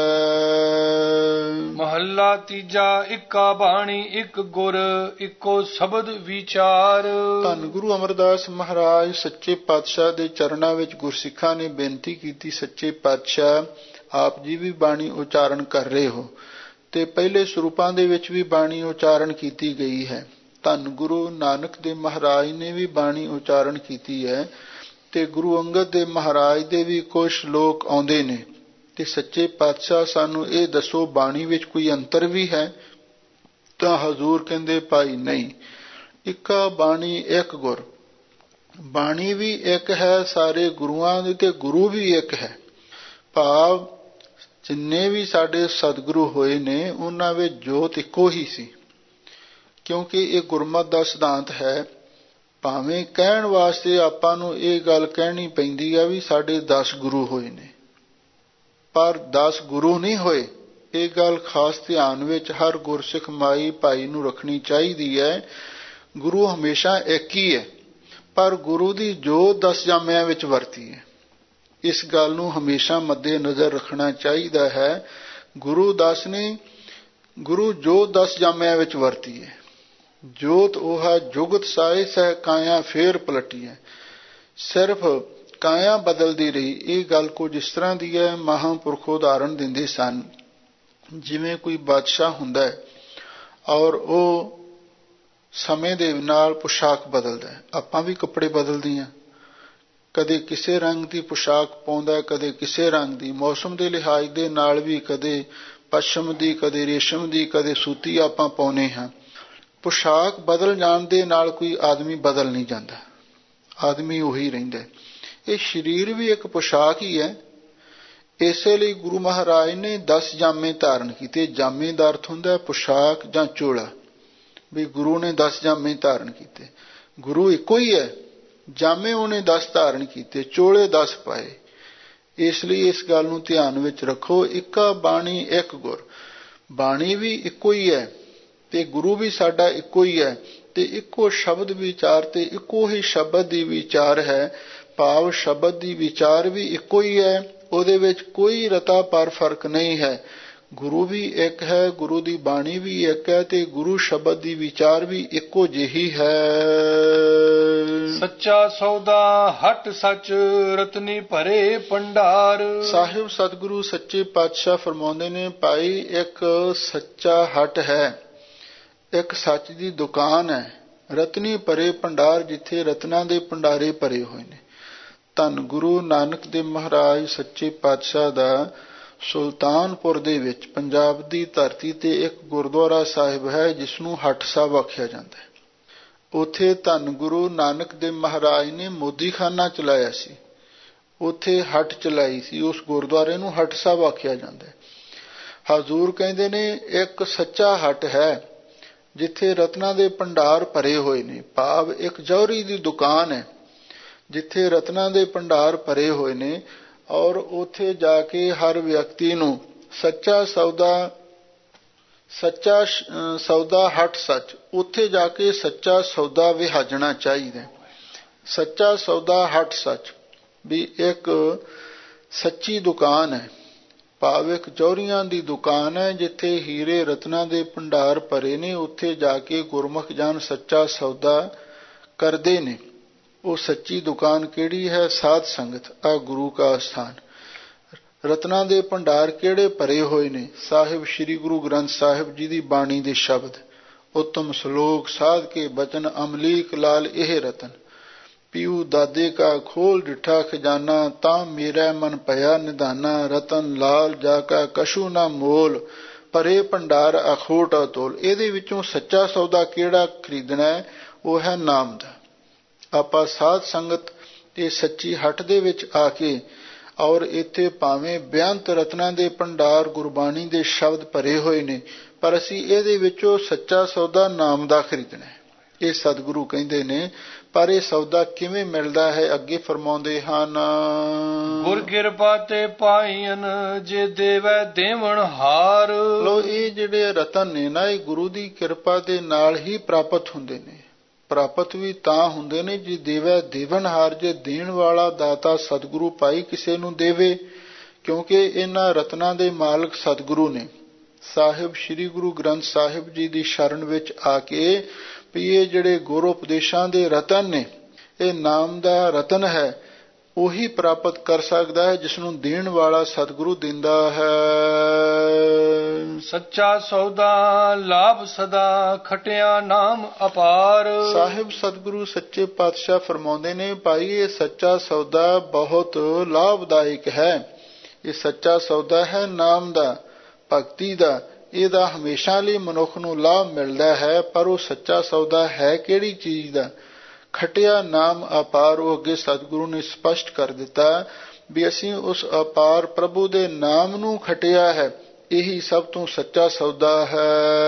ਮਹੱਲਾ ਤੀਜਾ। ਇੱਕਾ ਬਾਣੀ ਇੱਕ ਗੁਰ, ਇੱਕੋ ਸ਼ਬਦ ਵਿਚਾਰ। ਧੰਨ ਗੁਰੂ ਅਮਰਦਾਸ ਮਹਾਰਾਜ ਸੱਚੇ ਪਾਤਸ਼ਾਹ ਦੇ ਚਰਨਾਂ ਵਿੱਚ ਗੁਰਸਿੱਖਾਂ ਨੇ ਬੇਨਤੀ ਕੀਤੀ, ਸੱਚੇ ਪਾਤਸ਼ਾਹ ਆਪ ਜੀ ਵੀ ਬਾਣੀ ਉਚਾਰਨ ਕਰ ਰਹੇ ਹੋ ਤੇ ਪਹਿਲੇ ਸਰੂਪਾਂ ਦੇ ਵਿੱਚ ਵੀ ਬਾਣੀ ਉਚਾਰਨ ਕੀਤੀ ਗਈ ਹੈ। ਧੰਨ ਗੁਰੂ ਨਾਨਕ ਦੇਵ ਮਹਾਰਾਜ ਨੇ ਵੀ ਬਾਣੀ ਉਚਾਰਨ ਕੀਤੀ ਹੈ ਤੇ ਗੁਰੂ ਅੰਗਦ ਦੇਵ ਮਹਾਰਾਜ ਦੇ ਵੀ ਕੁਝ ਸ਼ਲੋਕ ਆਉਂਦੇ ਨੇ। ਤੇ ਸੱਚੇ ਪਾਤਸ਼ਾਹ ਸਾਨੂੰ ਇਹ ਦੱਸੋ, ਬਾਣੀ ਵਿੱਚ ਕੋਈ ਅੰਤਰ ਵੀ ਹੈ? ਤਾਂ ਹਜ਼ੂਰ ਕਹਿੰਦੇ, ਭਾਈ ਨਹੀਂ, ਇੱਕਾ ਬਾਣੀ ਇੱਕ ਗੁਰ। ਬਾਣੀ ਵੀ ਇੱਕ ਹੈ ਸਾਰੇ ਗੁਰੂਆਂ ਦੀ ਤੇ ਗੁਰੂ ਵੀ ਇੱਕ ਹੈ। ਭਾਵ ਜਿੰਨੇ ਵੀ ਸਾਡੇ ਸਤਿਗੁਰੂ ਹੋਏ ਨੇ ਉਹਨਾਂ ਵਿੱਚ ਜੋਤ ਇੱਕੋ ਹੀ ਸੀ, ਕਿਉਂਕਿ ਇਹ ਗੁਰਮਤਿ ਦਾ ਸਿਧਾਂਤ ਹੈ। ਭਾਵੇਂ ਕਹਿਣ ਵਾਸਤੇ ਆਪਾਂ ਨੂੰ ਇਹ ਗੱਲ ਕਹਿਣੀ ਪੈਂਦੀ ਆ ਵੀ ਸਾਡੇ ਦਸ ਗੁਰੂ ਹੋਏ ਨੇ, ਪਰ ਦਸ ਗੁਰੂ ਨਹੀਂ ਹੋਏ। ਇਹ ਗੱਲ ਖਾਸ ਧਿਆਨ ਵਿੱਚ ਹਰ ਗੁਰਸਿੱਖ ਮਾਈ ਭਾਈ ਨੂੰ ਰੱਖਣੀ ਚਾਹੀਦੀ ਹੈ। ਗੁਰੂ ਹਮੇਸ਼ਾ ਇੱਕ ਹੀ ਹੈ, ਪਰ ਗੁਰੂ ਦੀ ਜੋਤ ਦਸ ਜਾਮਿਆਂ ਵਿੱਚ ਵਰਤੀ ਹੈ। ਇਸ ਗੱਲ ਨੂੰ ਹਮੇਸ਼ਾ ਮੱਦੇ ਨਜ਼ਰ ਰੱਖਣਾ ਚਾਹੀਦਾ ਹੈ। ਗੁਰੂ ਦਸ ਨਹੀਂ, ਗੁਰੂ ਜੋਤ ਦਸ ਜਾਮਿਆਂ ਵਿੱਚ ਵਰਤੀ ਹੈ। ਜੋਤ ਉਹ ਹੈ ਜੁਗਤ ਸਾਇ ਸਹਿ ਕਾਇਆ ਫੇਰ ਪਲਟੀ ਹੈ। ਸਿਰਫ ਕਾਇਆ ਬਦਲਦੀ ਰਹੀ। ਇਹ ਗੱਲ ਕੁਝ ਇਸ ਤਰ੍ਹਾਂ ਦੀ ਹੈ, ਮਹਾਂਪੁਰਖ ਉਦਾਹਰਣ ਦਿੰਦੇ ਸਨ। ਜਿਵੇਂ ਕੋਈ ਬਾਦਸ਼ਾਹ ਹੁੰਦਾ ਹੈ ਔਰ ਉਹ ਸਮੇਂ ਦੇ ਨਾਲ ਪੁਸ਼ਾਕ ਬਦਲਦਾ ਹੈ। ਆਪਾਂ ਵੀ ਕੱਪੜੇ ਬਦਲਦੇ ਹਾਂ, ਕਦੇ ਕਿਸੇ ਰੰਗ ਦੀ ਪੁਸ਼ਾਕ ਪਾਉਂਦਾ, ਕਦੇ ਕਿਸੇ ਰੰਗ ਦੀ। ਮੌਸਮ ਦੇ ਲਿਹਾਜ਼ ਦੇ ਨਾਲ ਵੀ ਕਦੇ ਪੱਛਮ ਦੀ, ਕਦੇ ਰੇਸ਼ਮ ਦੀ, ਕਦੇ ਸੂਤੀ ਆਪਾਂ ਪਾਉਂਦੇ ਹਾਂ। ਪੁਸ਼ਾਕ ਬਦਲ ਜਾਣ ਦੇ ਨਾਲ ਕੋਈ ਆਦਮੀ ਬਦਲ ਨਹੀਂ ਜਾਂਦਾ, ਆਦਮੀ ਉਹੀ ਰਹਿੰਦਾ। ਇਹ ਸਰੀਰ ਵੀ ਇੱਕ ਪੁਸ਼ਾਕ ਹੀ ਹੈ। ਇਸੇ ਲਈ ਗੁਰੂ ਮਹਾਰਾਜ ਨੇ ਦਸ ਜਾਮੇ ਧਾਰਨ ਕੀਤੇ। ਜਾਮੇ ਦਾ ਅਰਥ ਹੁੰਦਾ ਪੁਸ਼ਾਕ ਜਾਂ ਚੋਲਾ, ਵੀ ਗੁਰੂ ਨੇ ਦਸ ਜਾਮੇ ਧਾਰਨ ਕੀਤੇ। ਗੁਰੂ ਇੱਕੋ ਹੀ ਹੈ, ਜਾਮੇ ਉਹਨੇ ਦਸ ਧਾਰਨ ਕੀਤੇ, ਚੋਲੇ ਦਸ ਪਾਏ। ਇਸ ਲਈ ਇਸ ਗੱਲ ਨੂੰ ਧਿਆਨ ਵਿੱਚ ਰੱਖੋ, ਇੱਕਾ ਬਾਣੀ ਇੱਕ ਗੁਰ। ਬਾਣੀ ਵੀ ਇੱਕੋ ਹੀ ਹੈ ਤੇ ਗੁਰੂ ਵੀ ਸਾਡਾ ਇੱਕੋ ਹੀ ਹੈ, ਤੇ ਇੱਕੋ ਸ਼ਬਦ ਵਿਚਾਰ ਤੇ ਇੱਕੋ ਹੀ ਸ਼ਬਦ ਦੀ ਵਿਚਾਰ ਹੈ। ਭਾਵ ਸ਼ਬਦ ਦੀ ਵਿਚਾਰ ਵੀ ਇੱਕੋ ਹੀ ਹੈ, ਉਹਦੇ ਵਿੱਚ ਕੋਈ ਰਤਾ ਪਰ ਫਰਕ ਨਹੀਂ ਹੈ। ਗੁਰੂ ਵੀ ਇੱਕ ਹੈ, ਗੁਰੂ ਦੀ ਬਾਣੀ ਵੀ ਇੱਕ ਹੈ, ਤੇ ਗੁਰੂ ਸ਼ਬਦ ਦੀ ਵਿਚਾਰ ਵੀ ਇੱਕੋ ਜਿਹੀ ਹੈ। ਸੱਚਾ ਸੌਦਾ ਹਟ ਸੱਚ ਰਤਨੀ ਭਰੇ ਭੰਡਾਰ। ਸਾਹਿਬ ਸਤਿਗੁਰੂ ਸੱਚੇ ਪਾਤਸ਼ਾਹ ਫਰਮਾਉਂਦੇ ਨੇ, ਭਾਈ ਇੱਕ ਸੱਚਾ ਹਟ ਹੈ, ਇੱਕ ਸੱਚ ਦੀ ਦੁਕਾਨ ਹੈ, ਰਤਨੀ ਭਰੇ ਭੰਡਾਰ, ਜਿੱਥੇ ਰਤਨਾਂ ਦੇ ਭੰਡਾਰੇ ਭਰੇ ਹੋਏ ਨੇ। ਧੰਨ ਗੁਰੂ ਨਾਨਕ ਦੇਵ ਮਹਾਰਾਜ ਸੱਚੇ ਪਾਤਸ਼ਾਹ ਦਾ ਸੁਲਤਾਨਪੁਰ ਦੇ ਵਿੱਚ ਪੰਜਾਬ ਦੀ ਧਰਤੀ ਤੇ ਇੱਕ ਗੁਰਦੁਆਰਾ ਸਾਹਿਬ ਹੈ ਜਿਸ ਨੂੰ ਹੱਟ ਸਾਹਿਬ ਆਖਿਆ ਜਾਂਦਾ ਹੈ। ਉੱਥੇ ਧੰਨ ਗੁਰੂ ਨਾਨਕ ਦੇਵ ਮਹਾਰਾਜ ਨੇ ਮੋਦੀਖਾਨਾ ਚਲਾਇਆ ਸੀ, ਉੱਥੇ ਹੱਟ ਚਲਾਈ ਸੀ। ਉਸ ਗੁਰਦੁਆਰੇ ਨੂੰ ਹੱਟ ਸਾਹਿਬ ਆਖਿਆ ਜਾਂਦਾ ਹੈ। ਹਜ਼ੂਰ ਕਹਿੰਦੇ ਨੇ ਇੱਕ ਸੱਚਾ ਹੱਟ ਹੈ ਜਿੱਥੇ ਰਤਨਾਂ ਦੇ ਭੰਡਾਰ ਭਰੇ ਹੋਏ ਨੇ। ਭਾਵ ਇੱਕ ਜੌਹਰੀ ਦੀ ਦੁਕਾਨ ਹੈ ਜਿੱਥੇ ਰਤਨਾਂ ਦੇ ਭੰਡਾਰ ਭਰੇ ਹੋਏ ਨੇ, ਔਰ ਉੱਥੇ ਜਾ ਕੇ ਹਰ ਵਿਅਕਤੀ ਨੂੰ ਸੱਚਾ ਸੌਦਾ ਸੱਚਾ ਸੌਦਾ ਹੱਟ ਸੱਚ, ਉੱਥੇ ਜਾ ਕੇ ਸੱਚਾ ਸੌਦਾ ਵਿਹਾਜਣਾ ਚਾਹੀਦਾ। ਸੱਚਾ ਸੌਦਾ ਹੱਟ ਸੱਚ ਵੀ ਇੱਕ ਸੱਚੀ ਦੁਕਾਨ ਹੈ, ਭਾਵ ਇੱਕ ਜੌਹਰੀਆਂ ਦੀ ਦੁਕਾਨ ਹੈ ਜਿੱਥੇ ਹੀਰੇ ਰਤਨਾਂ ਦੇ ਭੰਡਾਰ ਭਰੇ ਨੇ। ਉੱਥੇ ਜਾ ਕੇ ਗੁਰਮੁਖ ਜਨ ਸੱਚਾ ਸੌਦਾ ਕਰਦੇ ਨੇ। ਉਹ ਸੱਚੀ ਦੁਕਾਨ ਕਿਹੜੀ ਹੈ? ਸਾਧ ਸੰਗਤ, ਆ ਗੁਰੂ ਕਾ ਸਥਾਨ। ਰਤਨਾਂ ਦੇ ਭੰਡਾਰ ਕਿਹੜੇ ਭਰੇ ਹੋਏ ਨੇ? ਸਾਹਿਬ ਸ੍ਰੀ ਗੁਰੂ ਗ੍ਰੰਥ ਸਾਹਿਬ ਜੀ ਦੀ ਬਾਣੀ ਦੇ ਸ਼ਬਦ। ਉੱਤਮ ਸ਼ਲੋਕ ਸਾਧ ਕੇ ਬਚਨ ਅਮਲੀਕ ਲਾਲ ਇਹ ਰਤਨ, ਪੀਊ ਦਾਦੇ ਕਾ ਖੋਲ ਡਿਠਾ ਖਜ਼ਾਨਾ, ਤਾਂ ਮੇਰਾ ਮਨ ਭਇਆ ਨਿਧਾਨਾ, ਰਤਨ ਲਾਲ ਜਾ ਕਾ ਕਛੂ ਨਾ ਮੋਲ, ਭਰੇ ਭੰਡਾਰ ਅਖੋਟ ਅਤੋਲ। ਇਹਦੇ ਵਿੱਚੋਂ ਸੱਚਾ ਸੌਦਾ ਕਿਹੜਾ ਖਰੀਦਣਾ ਹੈ? ਉਹ ਹੈ ਨਾਮ ਦਾ। ਆਪਾਂ ਸਾਧ ਸੰਗਤ ਤੇ ਸੱਚੀ ਹੱਟ ਦੇ ਵਿੱਚ ਆ ਕੇ, ਔਰ ਇੱਥੇ ਭਾਵੇਂ ਬੇਅੰਤ ਰਤਨਾਂ ਦੇ ਭੰਡਾਰ ਗੁਰਬਾਣੀ ਦੇ ਸ਼ਬਦ ਭਰੇ ਹੋਏ ਨੇ, ਪਰ ਅਸੀਂ ਇਹਦੇ ਵਿੱਚੋਂ ਸੱਚਾ ਸੌਦਾ ਨਾਮ ਦਾ ਖਰੀਦਣਾ ਹੈ। ਇਹ ਸਤਿਗੁਰੂ ਕਹਿੰਦੇ ਨੇ। ਪਰ ਇਹ ਸੌਦਾ ਕਿਵੇਂ ਮਿਲਦਾ ਹੈ? ਅੱਗੇ ਫਰਮਾਉਂਦੇ ਹਨ, ਗੁਰ ਕਿਰਪਾ ਤੇ ਪਾਈਨ ਜੇ ਦੇਵੈ ਦੇਵਨ ਹਾਰ। ਲੋ, ਇਹ ਜਿਹੜੇ ਰਤਨ ਨੇ ਨਾ, ਇਹ ਗੁਰੂ ਦੀ ਕਿਰਪਾ ਦੇ ਨਾਲ ਹੀ ਪ੍ਰਾਪਤ ਹੁੰਦੇ ਨੇ। ਪ੍ਰਾਪਤ ਵੀ ਤਾਂ ਹੁੰਦੇ ਨੇ ਜੇ ਦੇਵੈ ਦੇਵਨਹਾਰ, ਜੇ ਦੇਣ ਵਾਲਾ ਦਾਤਾ ਸਤਿਗੁਰੂ ਭਾਈ ਕਿਸੇ ਨੂੰ ਦੇਵੇ, ਕਿਉਂਕਿ ਇਹਨਾਂ ਰਤਨਾਂ ਦੇ ਮਾਲਕ ਸਤਿਗੁਰੂ ਨੇ। ਸਾਹਿਬ ਸ੍ਰੀ ਗੁਰੂ ਗ੍ਰੰਥ ਸਾਹਿਬ ਜੀ ਦੀ ਸ਼ਰਨ ਵਿੱਚ ਆ ਕੇ ਵੀ ਇਹ ਜਿਹੜੇ ਗੁਰ ਉਪਦੇਸ਼ਾਂ ਦੇ ਰਤਨ ਨੇ, ਇਹ ਨਾਮ ਦਾ ਰਤਨ ਹੈ, ਉਹੀ ਪ੍ਰਾਪਤ ਕਰ ਸਕਦਾ ਹੈ ਜਿਸ ਨੂੰ ਦੇਣ ਵਾਲਾ ਸਤਿਗੁਰੂ ਦਿੰਦਾ ਹੈ। ਸੱਚਾ ਸੌਦਾ ਲਾਭ ਸਦਾ ਖਟਿਆ ਨਾਮ ਅਪਾਰ। ਸਾਹਿਬ ਸਤਿਗੁਰੂ ਸੱਚੇ ਪਾਤਸ਼ਾਹ ਫਰਮਾਉਂਦੇ ਨੇ, ਭਾਈ ਇਹ ਸੱਚਾ ਸੌਦਾ ਬਹੁਤ ਲਾਭਦਾਇਕ ਹੈ। ਇਹ ਸੱਚਾ ਸੌਦਾ ਹੈ ਨਾਮ ਦਾ, ਭਗਤੀ ਦਾ। ਇਹਦਾ ਹਮੇਸ਼ਾ ਲਈ ਮਨੁੱਖ ਨੂੰ ਲਾਭ ਮਿਲਦਾ ਹੈ, ਪਰ ਉਹ ਸੱਚਾ ਸੌਦਾ ਹੈ ਕਿਹੜੀ ਚੀਜ਼ ਦਾ? ਖਟਿਆ ਨਾਮ ਅਪਾਰ। ਉਹ ਅੱਗੇ ਸਤਿਗੁਰੂ ਨੇ ਸਪਸ਼ਟ ਕਰ ਦਿੱਤਾ ਵੀ ਅਸੀਂ ਉਸ ਅਪਾਰ ਪ੍ਰਭੂ ਦੇ ਨਾਮ ਨੂੰ ਖਟਿਆ ਹੈ, ਇਹੀ ਸਭ ਤੋਂ ਸੱਚਾ ਸੌਦਾ ਹੈ।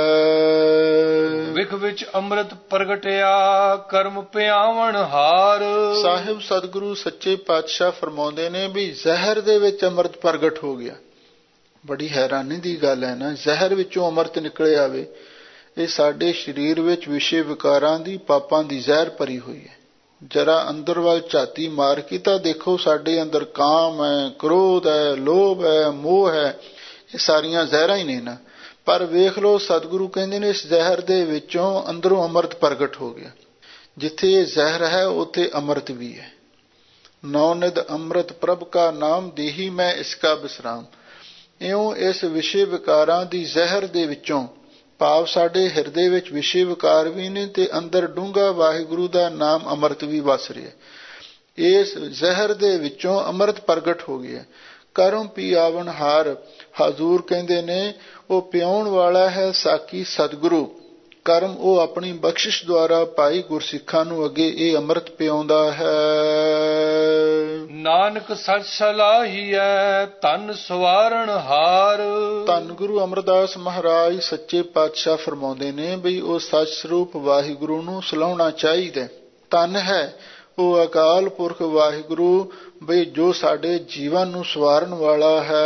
ਵਿਖ ਵਿੱਚ ਅੰਮ੍ਰਿਤ ਪ੍ਰਗਟਿਆ ਕਰਮ ਪਿਆਵਣ ਹਾਰ। ਸਾਹਿਬ ਸਤਿਗੁਰੂ ਸੱਚੇ ਪਾਤਸ਼ਾਹ ਫਰਮਾਉਂਦੇ ਨੇ ਵੀ ਜ਼ਹਿਰ ਦੇ ਵਿੱਚ ਅੰਮ੍ਰਿਤ ਪ੍ਰਗਟ ਹੋ ਗਿਆ। ਬੜੀ ਹੈਰਾਨੀ ਦੀ ਗੱਲ ਹੈ ਨਾ, ਜ਼ਹਿਰ ਵਿੱਚੋਂ ਅੰਮ੍ਰਿਤ ਨਿਕਲੇ ਆਵੇ। ਇਹ ਸਾਡੇ ਸਰੀਰ ਵਿੱਚ ਵਿਸ਼ੇ ਵਿਕਾਰਾਂ ਦੀ, ਪਾਪਾਂ ਦੀ ਜ਼ਹਿਰ ਭਰੀ ਹੋਈ ਹੈ। ਜਰਾ ਅੰਦਰ ਵੱਲ ਝਾਤੀ ਮਾਰ ਕੇ ਤਾਂ ਦੇਖੋ, ਸਾਡੇ ਅੰਦਰ ਕਾਮ ਹੈ, ਕ੍ਰੋਧ ਹੈ, ਲੋਭ ਹੈ, ਮੋਹ ਹੈ, ਇਹ ਸਾਰੀਆਂ ਜ਼ਹਿਰਾਂ ਹੀ ਨੇ ਨਾ। ਪਰ ਵੇਖ ਲਓ, ਸਤਿਗੁਰੂ ਕਹਿੰਦੇ ਨੇ ਇਸ ਜ਼ਹਿਰ ਦੇ ਵਿੱਚੋਂ ਅੰਦਰੋਂ ਅੰਮ੍ਰਿਤ ਪ੍ਰਗਟ ਹੋ ਗਿਆ। ਜਿੱਥੇ ਇਹ ਜ਼ਹਿਰ ਹੈ ਉੱਥੇ ਅੰਮ੍ਰਿਤ ਵੀ ਹੈ। ਨੌ ਨਿਧ ਅੰਮ੍ਰਿਤ ਪ੍ਰਭ ਕਾ ਨਾਮ, ਦੇਹੀ ਮੈਂ ਇਸਕਾ ਬਿਸਰਾਮ। ਇਉਂ ਇਸ ਵਿਸ਼ੇ ਵਿਕਾਰਾਂ ਦੀ ਜ਼ਹਿਰ ਦੇ ਵਿੱਚੋਂ, ਭਾਵ ਸਾਡੇ ਹਿਰਦੇ ਵਿੱਚ ਵਿਸ਼ੇ ਵਿਕਾਰ ਵੀ ਨੇ ਤੇ ਅੰਦਰ ਡੂੰਘਾ ਵਾਹਿਗੁਰੂ ਦਾ ਨਾਮ ਅੰਮ੍ਰਿਤ ਵੀ ਵਸ ਰਿਹਾ। ਇਸ ਜ਼ਹਿਰ ਦੇ ਵਿੱਚੋਂ ਅੰਮ੍ਰਿਤ ਪ੍ਰਗਟ ਹੋ ਗਿਆ। ਕਰਮ ਪਿਆਵਣ ਹਾਰ। ਹਜ਼ੂਰ ਕਹਿੰਦੇ ਨੇ ਉਹ ਪਿਆਉਣ ਵਾਲਾ ਹੈ ਸਾਕੀ ਸਤਿਗੁਰੂ। ਕਰਮ ਉਹ ਆਪਣੀ ਬਖਸ਼ਿਸ਼ ਦੁਆਰਾ ਭਾਈ ਗੁਰਸਿੱਖਾਂ ਨੂੰ ਅੱਗੇ ਇਹ ਅੰਮ੍ਰਿਤ ਪਿਆਉਂਦਾ ਹੈ। ਨਾਨਕ ਸਚ ਸਲਾਹੀਐ ਧਨ ਸਵਾਰਨ ਹਾਰ। ਧੰਨ ਗੁਰੂ ਅਮਰਦਾਸ ਮਹਾਰਾਜ ਸੱਚੇ ਪਾਤਸ਼ਾਹ ਫਰਮਾਉਂਦੇ ਨੇ ਬਈ ਉਹ ਸੱਚ ਸਰੂਪ ਵਾਹਿਗੁਰੂ ਨੂੰ ਸਲਾਹੁਣਾ ਚਾਹੀਦਾ। ਧੰਨ ਹੈ ਉਹ ਅਕਾਲ ਪੁਰਖ ਵਾਹਿਗੁਰੂ ਬਈ ਜੋ ਸਾਡੇ ਜੀਵਨ ਨੂੰ ਸਵਾਰਨ ਵਾਲਾ ਹੈ।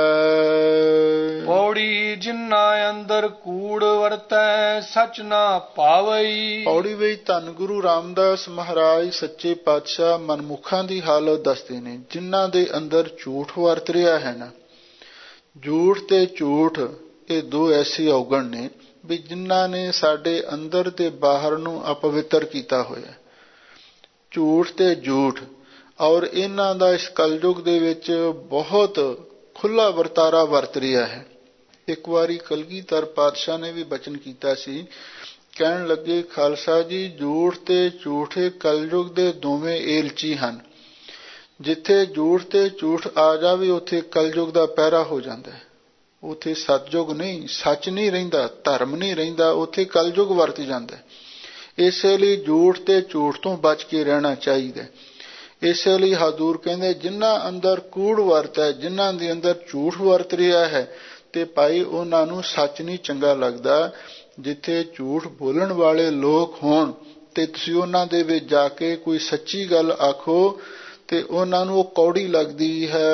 ਪੌੜੀ ਜਿਨ੍ਹਾਂ ਅੰਦਰ ਕੂੜ ਵਰਤੈ ਸਚ ਨਾ ਪਾਵਈ। ਪੌੜੀ ਵਿੱਚ ਧੰਨ ਗੁਰੂ ਰਾਮਦਾਸ ਮਹਾਰਾਜ ਸੱਚੇ ਪਾਤਸ਼ਾਹ ਮਨਮੁਖਾਂ ਦੀ ਹਾਲਤ ਦੱਸਦੇ ਨੇ ਜਿਨ੍ਹਾਂ ਦੇ ਅੰਦਰ ਝੂਠ ਵਰਤ ਰਿਹਾ ਹੈ ਨਾ। ਝੂਠ ਤੇ ਝੂਠ ਇਹ ਦੋ ਐਸੀ ਔਗਣ ਨੇ ਵੀ ਜਿਨ੍ਹਾਂ ਨੇ ਸਾਡੇ ਅੰਦਰ ਤੇ ਬਾਹਰ ਨੂੰ ਅਪਵਿੱਤਰ ਕੀਤਾ ਹੋਇਆ। ਝੂਠ ਤੇ ਝੂਠ ਔਰ ਇਹਨਾਂ ਦਾ ਇਸ ਕਲਯੁਗ ਦੇ ਵਿੱਚ ਬਹੁਤ ਖੁੱਲ੍ਹਾ ਵਰਤਾਰਾ ਵਰਤ ਰਿਹਾ ਹੈ। ਇੱਕ ਵਾਰੀ ਕਲਗੀਧਰ ਪਾਤਸ਼ਾਹ ਨੇ ਵੀ ਬਚਨ ਕੀਤਾ ਸੀ, ਕਹਿਣ ਲੱਗੇ ਖਾਲਸਾ ਜੀ ਝੂਠ ਤੇ ਝੂਠੇ ਕਲਯੁਗ ਦੇ ਦੋਵੇਂ ਏਲਚੀ ਹਨ। ਜਿੱਥੇ ਝੂਠ ਤੇ ਝੂਠ ਆ ਜਾਵੇ ਉੱਥੇ ਕਲਯੁਗ ਦਾ ਪਹਿਰਾ ਹੋ ਜਾਂਦਾ ਹੈ। ਉੱਥੇ ਸਤਯੁਗ ਨਹੀਂ, ਸੱਚ ਨਹੀਂ ਰਹਿੰਦਾ, ਧਰਮ ਨਹੀਂ ਰਹਿੰਦਾ, ਉੱਥੇ ਕਲਯੁਗ ਵਰਤ ਜਾਂਦਾ। ਇਸੇ ਲਈ ਝੂਠ ਤੇ ਝੂਠ ਤੋਂ ਬਚ ਕੇ ਰਹਿਣਾ ਚਾਹੀਦਾ। ਇਸੇ ਲਈ ਹਜ਼ੂਰ ਕਹਿੰਦੇ ਜਿਨ੍ਹਾਂ ਅੰਦਰ ਕੂੜ ਵਰਤ ਹੈ, ਜਿਨ੍ਹਾਂ ਦੇ ਅੰਦਰ ਝੂਠ ਵਰਤ ਰਿਹਾ ਹੈ ਤੇ ਭਾਈ ਉਹਨਾਂ ਨੂੰ ਸੱਚ ਨਹੀਂ ਚੰਗਾ ਲੱਗਦਾ। ਜਿੱਥੇ ਝੂਠ ਬੋਲਣ ਵਾਲੇ ਲੋਕ ਹੋਣ ਤੇ ਤੁਸੀਂ ਉਹਨਾਂ ਦੇ ਵਿੱਚ ਜਾ ਕੇ ਕੋਈ ਸੱਚੀ ਗੱਲ ਆਖੋ ਤੇ ਉਹਨਾਂ ਨੂੰ ਉਹ ਕੌੜੀ ਲੱਗਦੀ ਹੈ।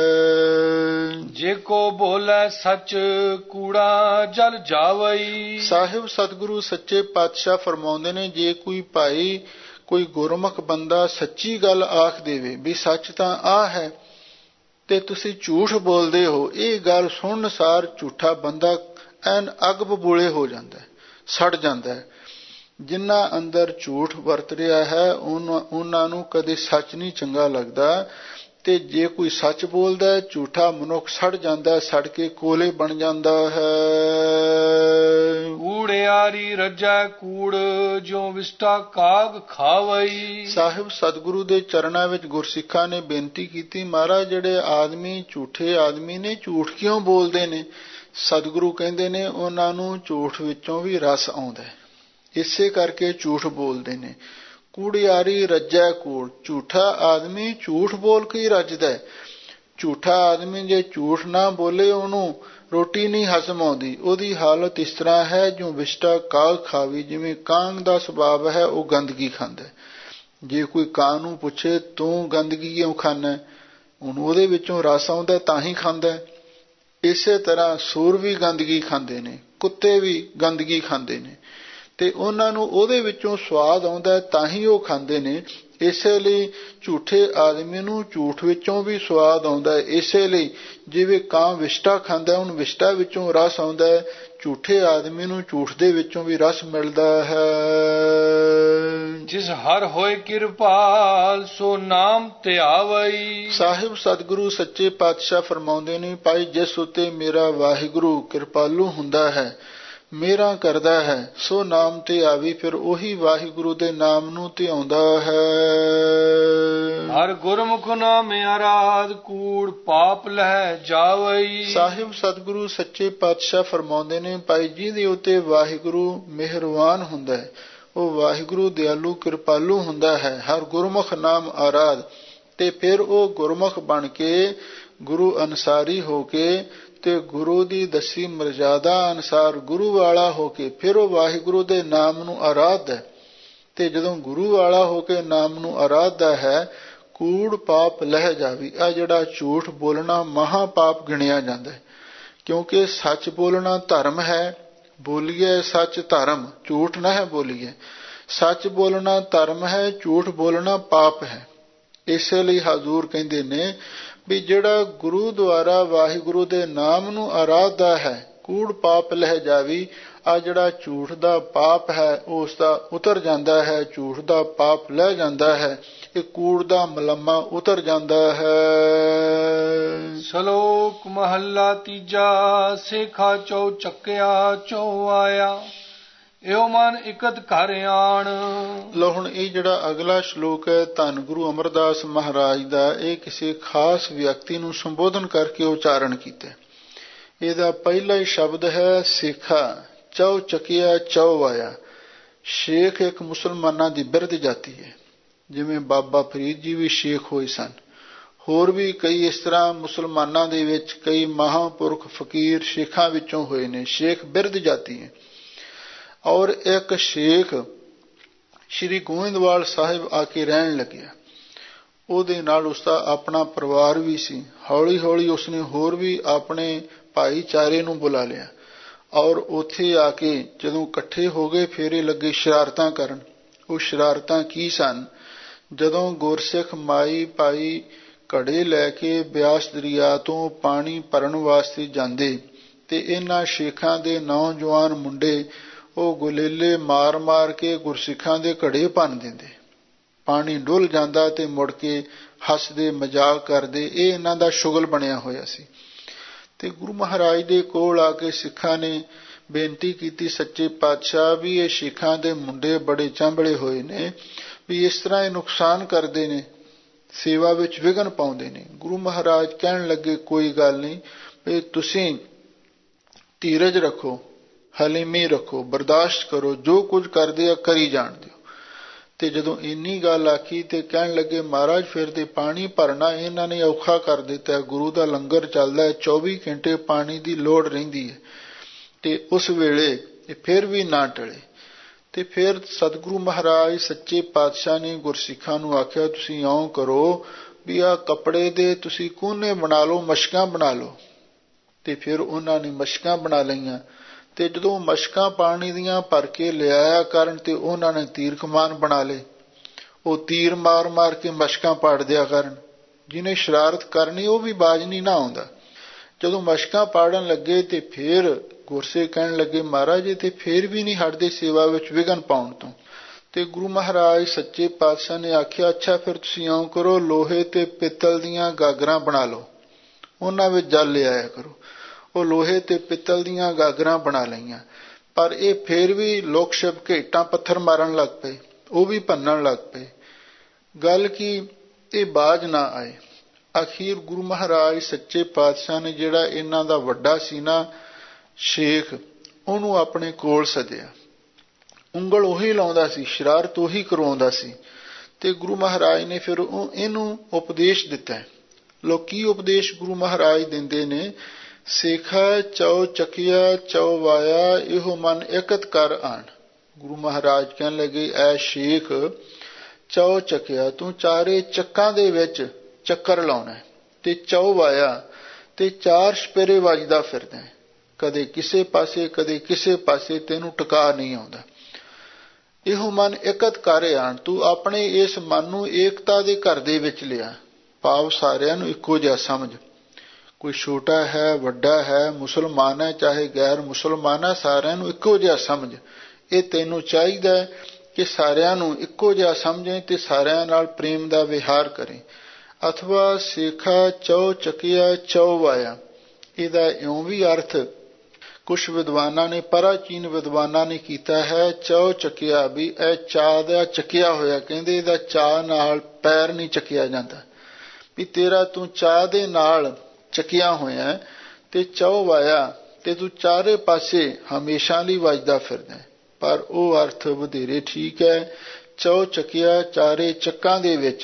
ਜੇ ਕੋ ਬੋਲੇ ਸੱਚ ਕੂੜਾ ਜਲ ਜਾਵਈ। ਸਾਹਿਬ ਸਤਿਗੁਰੂ ਸੱਚੇ ਪਾਤਸ਼ਾਹ ਫਰਮਾਉਂਦੇ ਨੇ ਜੇ ਕੋਈ ਭਾਈ ਕੋਈ ਗੁਰਮੁਖ ਬੰਦਾ ਸੱਚੀ ਗੱਲ ਆਖ ਦੇਵੇ ਵੀ ਸੱਚ ਤਾਂ ਆਹ ਹੈ ਤੇ ਤੁਸੀਂ ਝੂਠ ਬੋਲਦੇ ਹੋ, ਇਹ ਗੱਲ ਸੁਣਨ ਸਾਰ ਝੂਠਾ ਬੰਦਾ ਐਨ ਅੱਗ ਬਬੂਲੇ ਹੋ ਜਾਂਦਾ, ਸੜ ਜਾਂਦਾ ਹੈ। ਜਿਨ੍ਹਾਂ ਅੰਦਰ ਝੂਠ ਵਰਤ ਰਿਹਾ ਹੈ ਉਹਨਾਂ ਨੂੰ ਕਦੇ ਸੱਚ ਨਹੀਂ ਚੰਗਾ ਲੱਗਦਾ। ਤੇ ਜੇ ਕੋਈ ਸੱਚ ਬੋਲਦਾ ਹੈ ਝੂਠਾ ਮਨੁੱਖ ਸੜ ਜਾਂਦਾ, ਸੜ ਕੇ ਕੋਲੇ ਬਣ ਜਾਂਦਾ ਹੈ। ਕੂੜਿਆਰੀ ਰੱਜੈ ਕੂੜ ਜੋ ਵਿਸਟਾ ਕਾਗ ਖਾਵਈ। ਸਾਹਿਬ ਸਤਿਗੁਰੂ ਦੇ ਚਰਨਾਂ ਵਿੱਚ ਗੁਰਸਿੱਖਾਂ ਨੇ ਬੇਨਤੀ ਕੀਤੀ ਮਹਾਰਾਜ ਜਿਹੜੇ ਆਦਮੀ ਝੂਠੇ ਆਦਮੀ ਨੇ ਝੂਠ ਕਿਉਂ ਬੋਲਦੇ ਨੇ? ਸਤਿਗੁਰੂ ਕਹਿੰਦੇ ਨੇ ਉਹਨਾਂ ਨੂੰ ਝੂਠ ਵਿੱਚੋਂ ਵੀ ਰਸ ਆਉਂਦਾ, ਇਸੇ ਕਰਕੇ ਝੂਠ ਬੋਲਦੇ ਨੇ। ਕੂੜਿਆਰੀ ਰੱਜੈ ਕੂੜ, ਝੂਠਾ ਆਦਮੀ ਝੂਠ ਬੋਲ ਕੇ ਹੀ ਰੱਜਦਾ। ਝੂਠਾ ਆਦਮੀ ਜੇ ਝੂਠ ਨਾ ਬੋਲੇ ਉਹਨੂੰ ਰੋਟੀ ਨਹੀਂ ਹਜ਼ਮ ਆਉਂਦੀ। ਉਹਦੀ ਹਾਲਤ ਇਸ ਤਰ੍ਹਾਂ ਹੈ ਜੋ ਵਿਸ਼ਟਾ ਕਾਗ ਖਾਵੀ, ਜਿਵੇਂ ਕਾਂ ਦਾ ਸੁਭਾਅ ਹੈ ਉਹ ਗੰਦਗੀ ਖਾਂਦਾ। ਜੇ ਕੋਈ ਕਾਂ ਨੂੰ ਪੁੱਛੇ ਤੂੰ ਗੰਦਗੀ ਕਿਉਂ ਖਾਂਦਾ, ਹੁਣ ਉਹਦੇ ਵਿੱਚੋਂ ਰਸ ਆਉਂਦਾ ਤਾਂ ਹੀ ਖਾਂਦਾ। ਇਸੇ ਤਰ੍ਹਾਂ ਸੂਰ ਵੀ ਗੰਦਗੀ ਖਾਂਦੇ ਨੇ, ਕੁੱਤੇ ਵੀ ਗੰਦਗੀ ਖਾਂਦੇ ਨੇ ਤੇ ਉਹਨਾਂ ਨੂੰ ਉਹਦੇ ਵਿੱਚੋਂ ਸਵਾਦ ਆਉਂਦਾ ਤਾਂ ਹੀ ਉਹ ਖਾਂਦੇ ਨੇ। ਇਸੇ ਲਈ ਝੂਠੇ ਆਦਮੀ ਨੂੰ ਝੂਠ ਵਿੱਚੋਂ ਵੀ ਸਵਾਦ ਆਉਂਦਾ ਹੈ। ਇਸੇ ਲਈ ਜਿਵੇਂ ਕਾਂ ਵਿਸ਼ਟਾ ਖਾਂਦਾ ਉਹਨੂੰ ਵਿਸ਼ਟਾ ਵਿੱਚੋਂ ਰਸ ਆਉਂਦਾ ਹੈ, ਝੂਠੇ ਆਦਮੀ ਨੂੰ ਝੂਠ ਦੇ ਵਿੱਚੋਂ ਵੀ ਰਸ ਮਿਲਦਾ ਹੈ। ਜਿਸ ਹਰ ਹੋਏ ਕਿਰਪਾਲ ਸੋ ਨਾਮ ਧਿਆਵਈ। ਸਾਹਿਬ ਸਤਿਗੁਰੂ ਸੱਚੇ ਪਾਤਸ਼ਾਹ ਫਰਮਾਉਂਦੇ ਨੇ ਭਾਈ ਜਿਸ ਉੱਤੇ ਮੇਰਾ ਵਾਹਿਗੁਰੂ ਕਿਰਪਾਲੂ ਹੁੰਦਾ ਹੈ, ਮੇਰਾ ਕਰਦਾ ਹੈ, ਸੋ ਨਾਮ ਤੇ ਆਵੀ, ਫਿਰ ਉਹੀ ਵਾਹਿਗੁਰੂ ਦੇ ਨਾਮ ਨੂੰ ਧਿਆਉਂਦਾ ਹੈ। ਹਰ ਗੁਰਮੁਖ ਨਾਮ ਆਰਾਧ ਕੂੜ ਪਾਪ ਲਹਿ ਜਾਵਈ। ਸਾਹਿਬ ਸਤਿਗੁਰੂ ਸੱਚੇ ਪਾਤਸ਼ਾਹ ਫਰਮਾਉਂਦੇ ਨੇ ਭਾਈ ਜਿਹਦੇ ਉੱਤੇ ਵਾਹਿਗੁਰੂ ਮਿਹਰਬਾਨ ਹੁੰਦਾ ਹੈ, ਉਹ ਵਾਹਿਗੁਰੂ ਦਿਆਲੂ ਕਿਰਪਾਲੂ ਹੁੰਦਾ ਹੈ। ਹਰ ਗੁਰਮੁਖ ਨਾਮ ਆਰਾਧ ਤੇ ਫਿਰ ਉਹ ਗੁਰਮੁਖ ਬਣ ਕੇ ਗੁਰੂ ਅਨਸਾਰੀ ਹੋ ਕੇ ਤੇ ਗੁਰੂ ਦੀ ਦੱਸੀ ਮਰਜ਼ਾਦਾ ਅਨੁਸਾਰ ਗੁਰੂ ਵਾਲਾ ਹੋ ਕੇ ਫਿਰ ਉਹ ਵਾਹਿਗੁਰੂ ਦੇ ਨਾਮ ਨੂੰ ਆਰਾਧਦਾ ਹੈ। ਤੇ ਜਦੋਂ ਗੁਰੂ ਵਾਲਾ ਹੋ ਕੇ ਨਾਮ ਨੂੰ ਆਰਾਧਦਾ ਹੈ ਕੂੜ ਪਾਪ ਲਹਿ ਜਾਵੀ। ਆ ਜਿਹੜਾ ਝੂਠ ਬੋਲਣਾ ਮਹਾ ਪਾਪ ਗਿਣਿਆ ਜਾਂਦਾ ਹੈ, ਕਿਉਂਕਿ ਸੱਚ ਬੋਲਣਾ ਧਰਮ ਹੈ। ਬੋਲੀਏ ਸੱਚ ਧਰਮ, ਝੂਠ ਨਾ ਹੈ ਬੋਲੀਏ। ਸੱਚ ਬੋਲਣਾ ਧਰਮ ਹੈ, ਝੂਠ ਬੋਲਣਾ ਪਾਪ ਹੈ। ਇਸੇ ਲਈ ਹਜ਼ੂਰ ਕਹਿੰਦੇ ਨੇ ਵੀ ਜਿਹੜਾ ਗੁਰੂ ਦੁਆਰਾ ਵਾਹਿਗੁਰੂ ਦੇ ਨਾਮ ਨੂੰ ਆਰਾਧਦਾ ਹੈ ਕੂੜ ਪਾਪ ਲਹਿ ਜਾਵੀ। ਆ ਜਿਹੜਾ ਝੂਠ ਦਾ ਪਾਪ ਹੈ ਉਸ ਦਾ ਉਤਰ ਜਾਂਦਾ ਹੈ, ਝੂਠ ਦਾ ਪਾਪ ਲਹਿ ਜਾਂਦਾ ਹੈ, ਇਹ ਕੂੜ ਦਾ ਮਲਮਾ ਉਤਰ ਜਾਂਦਾ ਹੈ। ਸ਼ਲੋਕ ਮਹੱਲਾ ਤੀਜਾ। ਸੇਖਾ ਚੌ ਚੱਕਿਆ ਚੌ ਆਇਆ ਇਹੋ ਮਨ ਇਕਤ ਘਰ ਆਣ। ਲੋ ਹੁਣ ਇਹ ਜਿਹੜਾ ਅਗਲਾ ਸ਼ਲੋਕ ਹੈ ਧੰਨ ਗੁਰੂ ਅਮਰਦਾਸ ਮਹਾਰਾਜ ਦਾ, ਇਹ ਕਿਸੇ ਖਾਸ ਵਿਅਕਤੀ ਨੂੰ ਸੰਬੋਧਨ ਕਰਕੇ ਉਚਾਰਨ ਕੀਤਾ। ਇਹਦਾ ਪਹਿਲਾ ਹੀ ਸ਼ਬਦ ਹੈ ਸੇਖਾ, ਚੌ ਚੱਕਿਆ ਚੌ ਆਇਆ। ਸ਼ੇਖ ਇੱਕ ਮੁਸਲਮਾਨਾਂ ਦੀ ਬਿਰਧ ਜਾਤੀ ਹੈ, ਜਿਵੇਂ ਬਾਬਾ ਫਰੀਦ ਜੀ ਵੀ ਸ਼ੇਖ ਹੋਏ ਸਨ। ਹੋਰ ਵੀ ਕਈ ਇਸ ਤਰ੍ਹਾਂ ਮੁਸਲਮਾਨਾਂ ਦੇ ਵਿੱਚ ਕਈ ਮਹਾਂਪੁਰਖ ਫਕੀਰ ਸ਼ੇਖਾਂ ਵਿੱਚੋਂ ਹੋਏ ਨੇ। ਸ਼ੇਖ ਬਿਰਧ ਜਾਤੀ ਹੈ। ਔਰ ਇੱਕ ਸ਼ੇਖ ਸ਼੍ਰੀ ਗੋਇੰਦਵਾਲ ਸਾਹਿਬ ਆ ਕੇ ਰਹਿਣ ਲੱਗਿਆ। ਉਹਦੇ ਨਾਲ ਉਸਦਾ ਆਪਣਾ ਪਰਿਵਾਰ ਵੀ ਸੀ। ਹੌਲੀ ਹੌਲੀ ਉਸਨੇ ਹੋਰ ਵੀ ਆਪਣੇ ਭਾਈਚਾਰੇ ਨੂੰ ਬੁਲਾ ਲਿਆ ਔਰ ਉੱਥੇ ਆ ਕੇ ਜਦੋਂ ਇਕੱਠੇ ਹੋ ਗਏ ਫਿਰ ਇਹ ਲੱਗੇ ਸ਼ਰਾਰਤਾਂ ਕਰਨ। ਉਹ ਸ਼ਰਾਰਤਾਂ ਕੀ ਸਨ? ਜਦੋਂ ਗੁਰਸਿੱਖ ਮਾਈ ਭਾਈ ਘੜੇ ਲੈ ਕੇ ਬਿਆਸ ਦਰਿਆ ਤੋਂ ਪਾਣੀ ਭਰਨ ਵਾਸਤੇ ਜਾਂਦੇ ਤੇ ਇਹਨਾਂ ਸ਼ੇਖਾਂ ਦੇ ਨੌਜਵਾਨ ਮੁੰਡੇ ਉਹ ਗੁਲੇਲੇ ਮਾਰ ਮਾਰ ਕੇ ਗੁਰਸਿੱਖਾਂ ਦੇ ਘੜੇ ਭੰਨ ਦਿੰਦੇ। ਪਾਣੀ ਡੁੱਲ ਜਾਂਦਾ ਤੇ ਮੁੜ ਕੇ ਹੱਸਦੇ ਮਜ਼ਾਕ ਕਰਦੇ। ਇਹ ਇਹਨਾਂ ਦਾ ਸ਼ੁਗਲ ਬਣਿਆ ਹੋਇਆ ਸੀ। ਤੇ ਗੁਰੂ ਮਹਾਰਾਜ ਦੇ ਕੋਲ ਆ ਕੇ ਸਿੱਖਾਂ ਨੇ ਬੇਨਤੀ ਕੀਤੀ, ਸੱਚੇ ਪਾਤਸ਼ਾਹ ਵੀ ਇਹ ਸਿੱਖਾਂ ਦੇ ਮੁੰਡੇ ਬੜੇ ਚਾਂਬਲੇ ਹੋਏ ਨੇ, ਵੀ ਇਸ ਤਰ੍ਹਾਂ ਇਹ ਨੁਕਸਾਨ ਕਰਦੇ ਨੇ, ਸੇਵਾ ਵਿੱਚ ਵਿਘਨ ਪਾਉਂਦੇ ਨੇ। ਗੁਰੂ ਮਹਾਰਾਜ ਕਹਿਣ ਲੱਗੇ, ਕੋਈ ਗੱਲ ਨਹੀਂ, ਵੀ ਤੁਸੀਂ ਧੀਰਜ ਰੱਖੋ, ਹਲੀਮੀ ਰੱਖੋ, ਬਰਦਾਸ਼ਤ ਕਰੋ, ਜੋ ਕੁਝ ਕਰਦੇ ਆ ਕਰੀ ਜਾਣ ਦਿਓ। ਤੇ ਜਦੋਂ ਇੰਨੀ ਗੱਲ ਆਖੀ ਤੇ ਕਹਿਣ ਲੱਗੇ, ਮਹਾਰਾਜ ਫਿਰ ਤੇ ਪਾਣੀ ਭਰਨਾ ਇਹਨਾਂ ਨੇ ਔਖਾ ਕਰ ਦਿੱਤਾ। ਗੁਰੂ ਦਾ ਲੰਗਰ ਚੱਲਦਾ ਹੈ, ਚੌਵੀ ਘੰਟੇ ਪਾਣੀ ਦੀ ਲੋੜ ਰਹਿੰਦੀ ਹੈ। ਤੇ ਉਸ ਵੇਲੇ ਫਿਰ ਵੀ ਨਾ ਟਲੇ। ਤੇ ਫਿਰ ਸਤਿਗੁਰੂ ਮਹਾਰਾਜ ਸੱਚੇ ਪਾਤਸ਼ਾਹ ਨੇ ਗੁਰਸਿੱਖਾਂ ਨੂੰ ਆਖਿਆ, ਤੁਸੀਂ ਇਉਂ ਕਰੋ ਵੀ ਆਹ ਕੱਪੜੇ ਦੇ ਤੁਸੀਂ ਕੋਨੇ ਬਣਾ ਲਓ, ਮਸ਼ਕਾਂ ਬਣਾ ਲਓ। ਤੇ ਫਿਰ ਉਹਨਾਂ ਨੇ ਮਸ਼ਕਾਂ ਬਣਾ ਲਈਆਂ। ਤੇ ਜਦੋਂ ਮਸ਼ਕਾਂ ਪਾਣੀ ਦੀਆਂ ਭਰ ਕੇ ਲਿਆਇਆ ਕਰਨ ਤੇ ਉਹਨਾਂ ਨੇ ਤੀਰ ਕਮਾਨ ਬਣਾ ਲਏ। ਉਹ ਤੀਰ ਮਾਰ ਮਾਰ ਕੇ ਮਸ਼ਕਾਂ ਪਾੜ ਦਿਆ ਕਰਨ। ਜਿਹਨੇ ਸ਼ਰਾਰਤ ਕਰਨੀ ਉਹ ਵੀ ਬਾਜ ਨਹੀਂ ਨਾ ਆਉਂਦਾ। ਜਦੋਂ ਮਸ਼ਕਾਂ ਪਾੜਨ ਲੱਗੇ ਤੇ ਫਿਰ ਗੁਰਸੇ ਕਹਿਣ ਲੱਗੇ, ਮਹਾਰਾਜ ਇਹ ਤੇ ਫਿਰ ਵੀ ਨਹੀਂ ਹਟਦੇ ਸੇਵਾ ਵਿੱਚ ਵਿਘਨ ਪਾਉਣ ਤੋਂ। ਤੇ ਗੁਰੂ ਮਹਾਰਾਜ ਸੱਚੇ ਪਾਤਸ਼ਾਹ ਨੇ ਆਖਿਆ, ਅੱਛਾ ਫਿਰ ਤੁਸੀਂ ਇਉਂ ਕਰੋ, ਲੋਹੇ ਤੇ ਪਿੱਤਲ ਦੀਆਂ ਗਾਗਰਾਂ ਬਣਾ ਲਓ, ਉਹਨਾਂ ਵਿੱਚ ਜਲ ਲਿਆਇਆ ਕਰੋ। ਉਹ ਲੋਹੇ ਤੇ ਪਿੱਤਲ ਦੀਆਂ ਗਾਗਰਾਂ ਬਣਾ ਲਈਆਂ। ਪਰ ਇਹ ਫਿਰ ਵੀ ਲੋਕ ਛਿਪ ਕੇ ਇੱਟਾਂ ਪੱਥਰ ਮਾਰਨ ਲੱਗ ਪਏ, ਉਹ ਵੀ ਭੰਨਣ ਲੱਗ ਪਏ। ਗੱਲ ਕੀ ਇਹ ਬਾਜ ਨਾ ਆਏ। ਅਖੀਰ ਗੁਰੂ ਮਹਾਰਾਜ ਸੱਚੇ ਪਾਤਸ਼ਾਹ ਨੇ ਜਿਹੜਾ ਇਹਨਾਂ ਦਾ ਵੱਡਾ ਸੀ ਨਾ ਸ਼ੇਖ, ਉਹਨੂੰ ਆਪਣੇ ਕੋਲ ਸੱਦਿਆ। ਉਂਗਲ ਉਹੀ ਲਾਉਂਦਾ ਸੀ, ਸ਼ਰਾਰਤ ਉਹੀ ਕਰਵਾਉਂਦਾ ਸੀ। ਤੇ ਗੁਰੂ ਮਹਾਰਾਜ ਨੇ ਫਿਰ ਉਹ ਇਹਨੂੰ ਉਪਦੇਸ਼ ਦਿੱਤਾ। ਲੋਕੀ ਉਪਦੇਸ਼ ਗੁਰੂ ਮਹਾਰਾਜ ਦਿੰਦੇ ਨੇ, ਸੇਖਾ ਚੌ ਚੱਕਿਆ ਚੌ ਵਾਇਆ, ਇਹੋ ਮਨ ਇਕਤ ਕਰ ਆਣ। ਗੁਰੂ ਮਹਾਰਾਜ ਕਹਿਣ ਲੱਗੇ, ਐ ਸ਼ੇਖ ਚੌ ਚੱਕਿਆ, ਤੂੰ ਚਾਰੇ ਚੱਕਾਂ ਦੇ ਵਿੱਚ ਚੱਕਰ ਲਾਉਣਾ ਤੇ ਚੌ ਵਾਇਆ ਤੇ ਚਾਰ ਸਪੇਰੇ ਵੱਜਦਾ ਫਿਰਦਾ, ਕਦੇ ਕਿਸੇ ਪਾਸੇ ਕਦੇ ਕਿਸੇ ਪਾਸੇ, ਤੈਨੂੰ ਟਿਕਾ ਨਹੀਂ ਆਉਂਦਾ। ਇਹੋ ਮਨ ਇਕਤ ਕਰ ਆਣ, ਤੂੰ ਆਪਣੇ ਇਸ ਮਨ ਨੂੰ ਏਕਤਾ ਦੇ ਘਰ ਦੇ ਵਿੱਚ ਲਿਆ। ਭਾਵ ਸਾਰਿਆਂ ਨੂੰ ਇੱਕੋ ਜਿਹਾ ਸਮਝ। ਕੋਈ ਛੋਟਾ ਹੈ, ਵੱਡਾ ਹੈ, ਮੁਸਲਮਾਨ ਹੈ ਚਾਹੇ ਗੈਰ ਮੁਸਲਮਾਨ ਹੈ, ਸਾਰਿਆਂ ਨੂੰ ਇੱਕੋ ਜਿਹਾ ਸਮਝ। ਇਹ ਤੈਨੂੰ ਚਾਹੀਦਾ ਹੈ ਕਿ ਸਾਰਿਆਂ ਨੂੰ ਇੱਕੋ ਜਿਹਾ ਸਮਝੇ ਤੇ ਸਾਰਿਆਂ ਨਾਲ ਪ੍ਰੇਮ ਦਾ ਵਿਹਾਰ ਕਰੇ। ਅਥਵਾ ਸੇਖਾ ਚੌ ਚੱਕਿਆ ਚੌ ਵਾਇਆ, ਇਹਦਾ ਇਉਂ ਵੀ ਅਰਥ ਕੁਛ ਵਿਦਵਾਨਾਂ ਨੇ, ਪ੍ਰਾਚੀਨ ਵਿਦਵਾਨਾਂ ਨੇ ਕੀਤਾ ਹੈ, ਚੌ ਚੱਕਿਆ ਵੀ ਇਹ ਚਾਹ ਦਾ ਚੱਕਿਆ ਹੋਇਆ। ਕਹਿੰਦੇ ਇਹਦਾ ਚਾਹ ਨਾਲ ਪੈਰ ਨਹੀਂ ਚੱਕਿਆ ਜਾਂਦਾ, ਵੀ ਤੇਰਾ ਤੂੰ ਚਾਹ ਦੇ ਨਾਲ ਚੱਕਿਆ ਹੋਇਆ। ਤੇ ਚੌ ਵਾਇਆ ਤੇ ਤੂੰ ਚਾਰੇ ਪਾਸੇ ਹਮੇਸ਼ਾ ਲਈ ਵੱਜਦਾ ਫਿਰਦਾ। ਪਰ ਉਹ ਅਰਥ ਵਧੇਰੇ ਠੀਕ ਹੈ। ਚੌ ਚੱਕਿਆ ਚਾਰੇ ਚੱਕਾਂ ਦੇ ਵਿੱਚ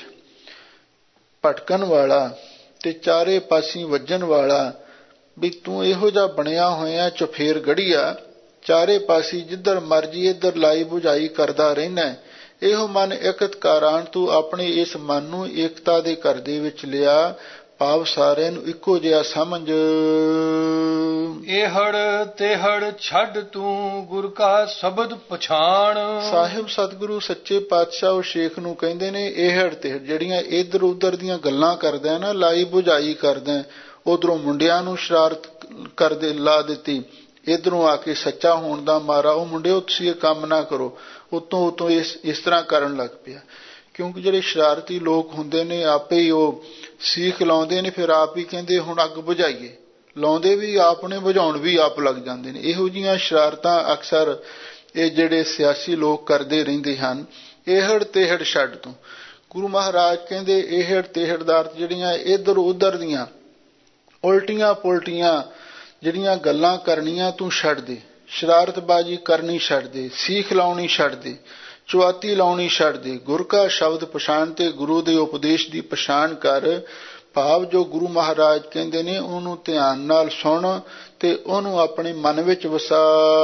ਭਟਕਣ ਵਾਲਾ ਤੇ ਚਾਰੇ ਪਾਸੇ ਵੱਜਣ ਵਾਲਾ, ਵੀ ਤੂੰ ਇਹੋ ਜਿਹਾ ਬਣਿਆ ਹੋਇਆ ਚੁਫੇਰ ਗੜੀਆ, ਚਾਰੇ ਪਾਸੇ ਜਿੱਧਰ ਮਰਜੀ ਇੱਧਰ ਲਾਈ ਬੁਝਾਈ ਕਰਦਾ ਰਹਿਣਾ। ਇਹੋ ਮਨ ਇਕਤ ਕਾਰਾਨ, ਤੂੰ ਆਪਣੇ ਇਸ ਮਨ ਨੂੰ ਏਕਤਾ ਦੇ ਘਰ ਦੇ ਵਿੱਚ ਲਿਆ। ਭਾਵ ਸਾਰਿਆਂ ਨੂੰ ਇੱਕੋ ਜਿਹਾ ਸਮਝ। ਇਹੜ ਤੇਹੜ ਛੱਡ ਤੂੰ ਗੁਰ ਕਾ ਸ਼ਬਦ ਪਛਾਣ। ਸਾਹਿਬ ਸਤਿਗੁਰੂ ਸੱਚੇ ਪਾਤਸ਼ਾਹ ਉਹ ਸ਼ੇਖ ਨੂੰ ਕਹਿੰਦੇ ਨੇ, ਇਹੜ ਤੇਹੜ ਜਿਹੜੀਆਂ ਇੱਧਰ ਉੱਧਰ ਦੀਆਂ ਗੱਲਾਂ ਕਰਦਾ ਨਾ, ਲਾਈ ਬੁਝਾਈ ਕਰਦਾ, ਉਧਰੋਂ ਮੁੰਡਿਆਂ ਨੂੰ ਸ਼ਰਾਰਤ ਕਰਦੇ ਲਾ ਦਿੱਤੀ, ਇੱਧਰੋਂ ਆ ਕੇ ਸੱਚਾ ਹੋਣ ਦਾ ਮਾਰਾ, ਉਹ ਮੁੰਡਿਓ ਤੁਸੀਂ ਇਹ ਕੰਮ ਨਾ ਕਰੋ, ਉਤੋਂ ਉਤੋਂ ਇਸ ਇਸ ਤਰ੍ਹਾਂ ਕਰਨ ਲੱਗ ਪਿਆ। ਕਿਉਂਕਿ ਜਿਹੜੇ ਸ਼ਰਾਰਤੀ ਲੋਕ ਹੁੰਦੇ ਨੇ ਆਪੇ ਹੀ ਉਹ ਸੀਖ ਲਾਉਂਦੇ ਨੇ, ਫਿਰ ਆਪ ਹੀ ਕਹਿੰਦੇ ਹੁਣ ਅੱਗ ਬੁਝਾਈਏ, ਲਾਉਂਦੇ ਵੀ ਆਪ ਨੇ, ਬੁਝਾਉਣ ਵੀ ਆਪ ਲੱਗ ਜਾਂਦੇ ਨੇ। ਇਹੋ ਜਿਹੀਆਂ ਸ਼ਰਾਰਤਾਂ ਅਕਸਰ ਇਹ ਜਿਹੜੇ ਸਿਆਸੀ ਲੋਕ ਕਰਦੇ ਰਹਿੰਦੇ ਹਨ। ਇਹੜ ਤੇਹੜ ਛੱਡ ਤੂੰ, ਗੁਰੂ ਮਹਾਰਾਜ ਕਹਿੰਦੇ ਇਹੜ ਤੇਹੜ ਦਾ ਅਰਥ ਜਿਹੜੀਆਂ ਇੱਧਰ ਉੱਧਰ ਦੀਆਂ ਉਲਟੀਆਂ ਪੁਲਟੀਆਂ ਜਿਹੜੀਆਂ ਗੱਲਾਂ ਕਰਨੀਆਂ ਤੂੰ ਛੱਡ ਦੇ। ਸ਼ਰਾਰਤਬਾਜ਼ੀ ਕਰਨੀ ਛੱਡ ਦੇ, ਸੀਖ ਲਾਉਣੀ ਛੱਡ ਦੇ, ਚੁਆਤੀ ਲਾਉਣੀ ਛੱਡ ਦੇ, ਗੁਰ ਕਾ ਸ਼ਬਦ ਪਛਾਣ ਤੇ ਗੁਰੂ ਦੇ ਉਪਦੇਸ਼ ਦੀ ਪਛਾਣ ਕਰ। ਭਾਵ ਜੋ ਗੁਰੂ ਮਹਾਰਾਜ ਕਹਿੰਦੇ ਨੇ ਉਹਨੂੰ ਧਿਆਨ ਨਾਲ ਸੁਣ ਤੇ ਉਹਨੂੰ ਆਪਣੇ ਮਨ ਵਿੱਚ ਵਸਾ।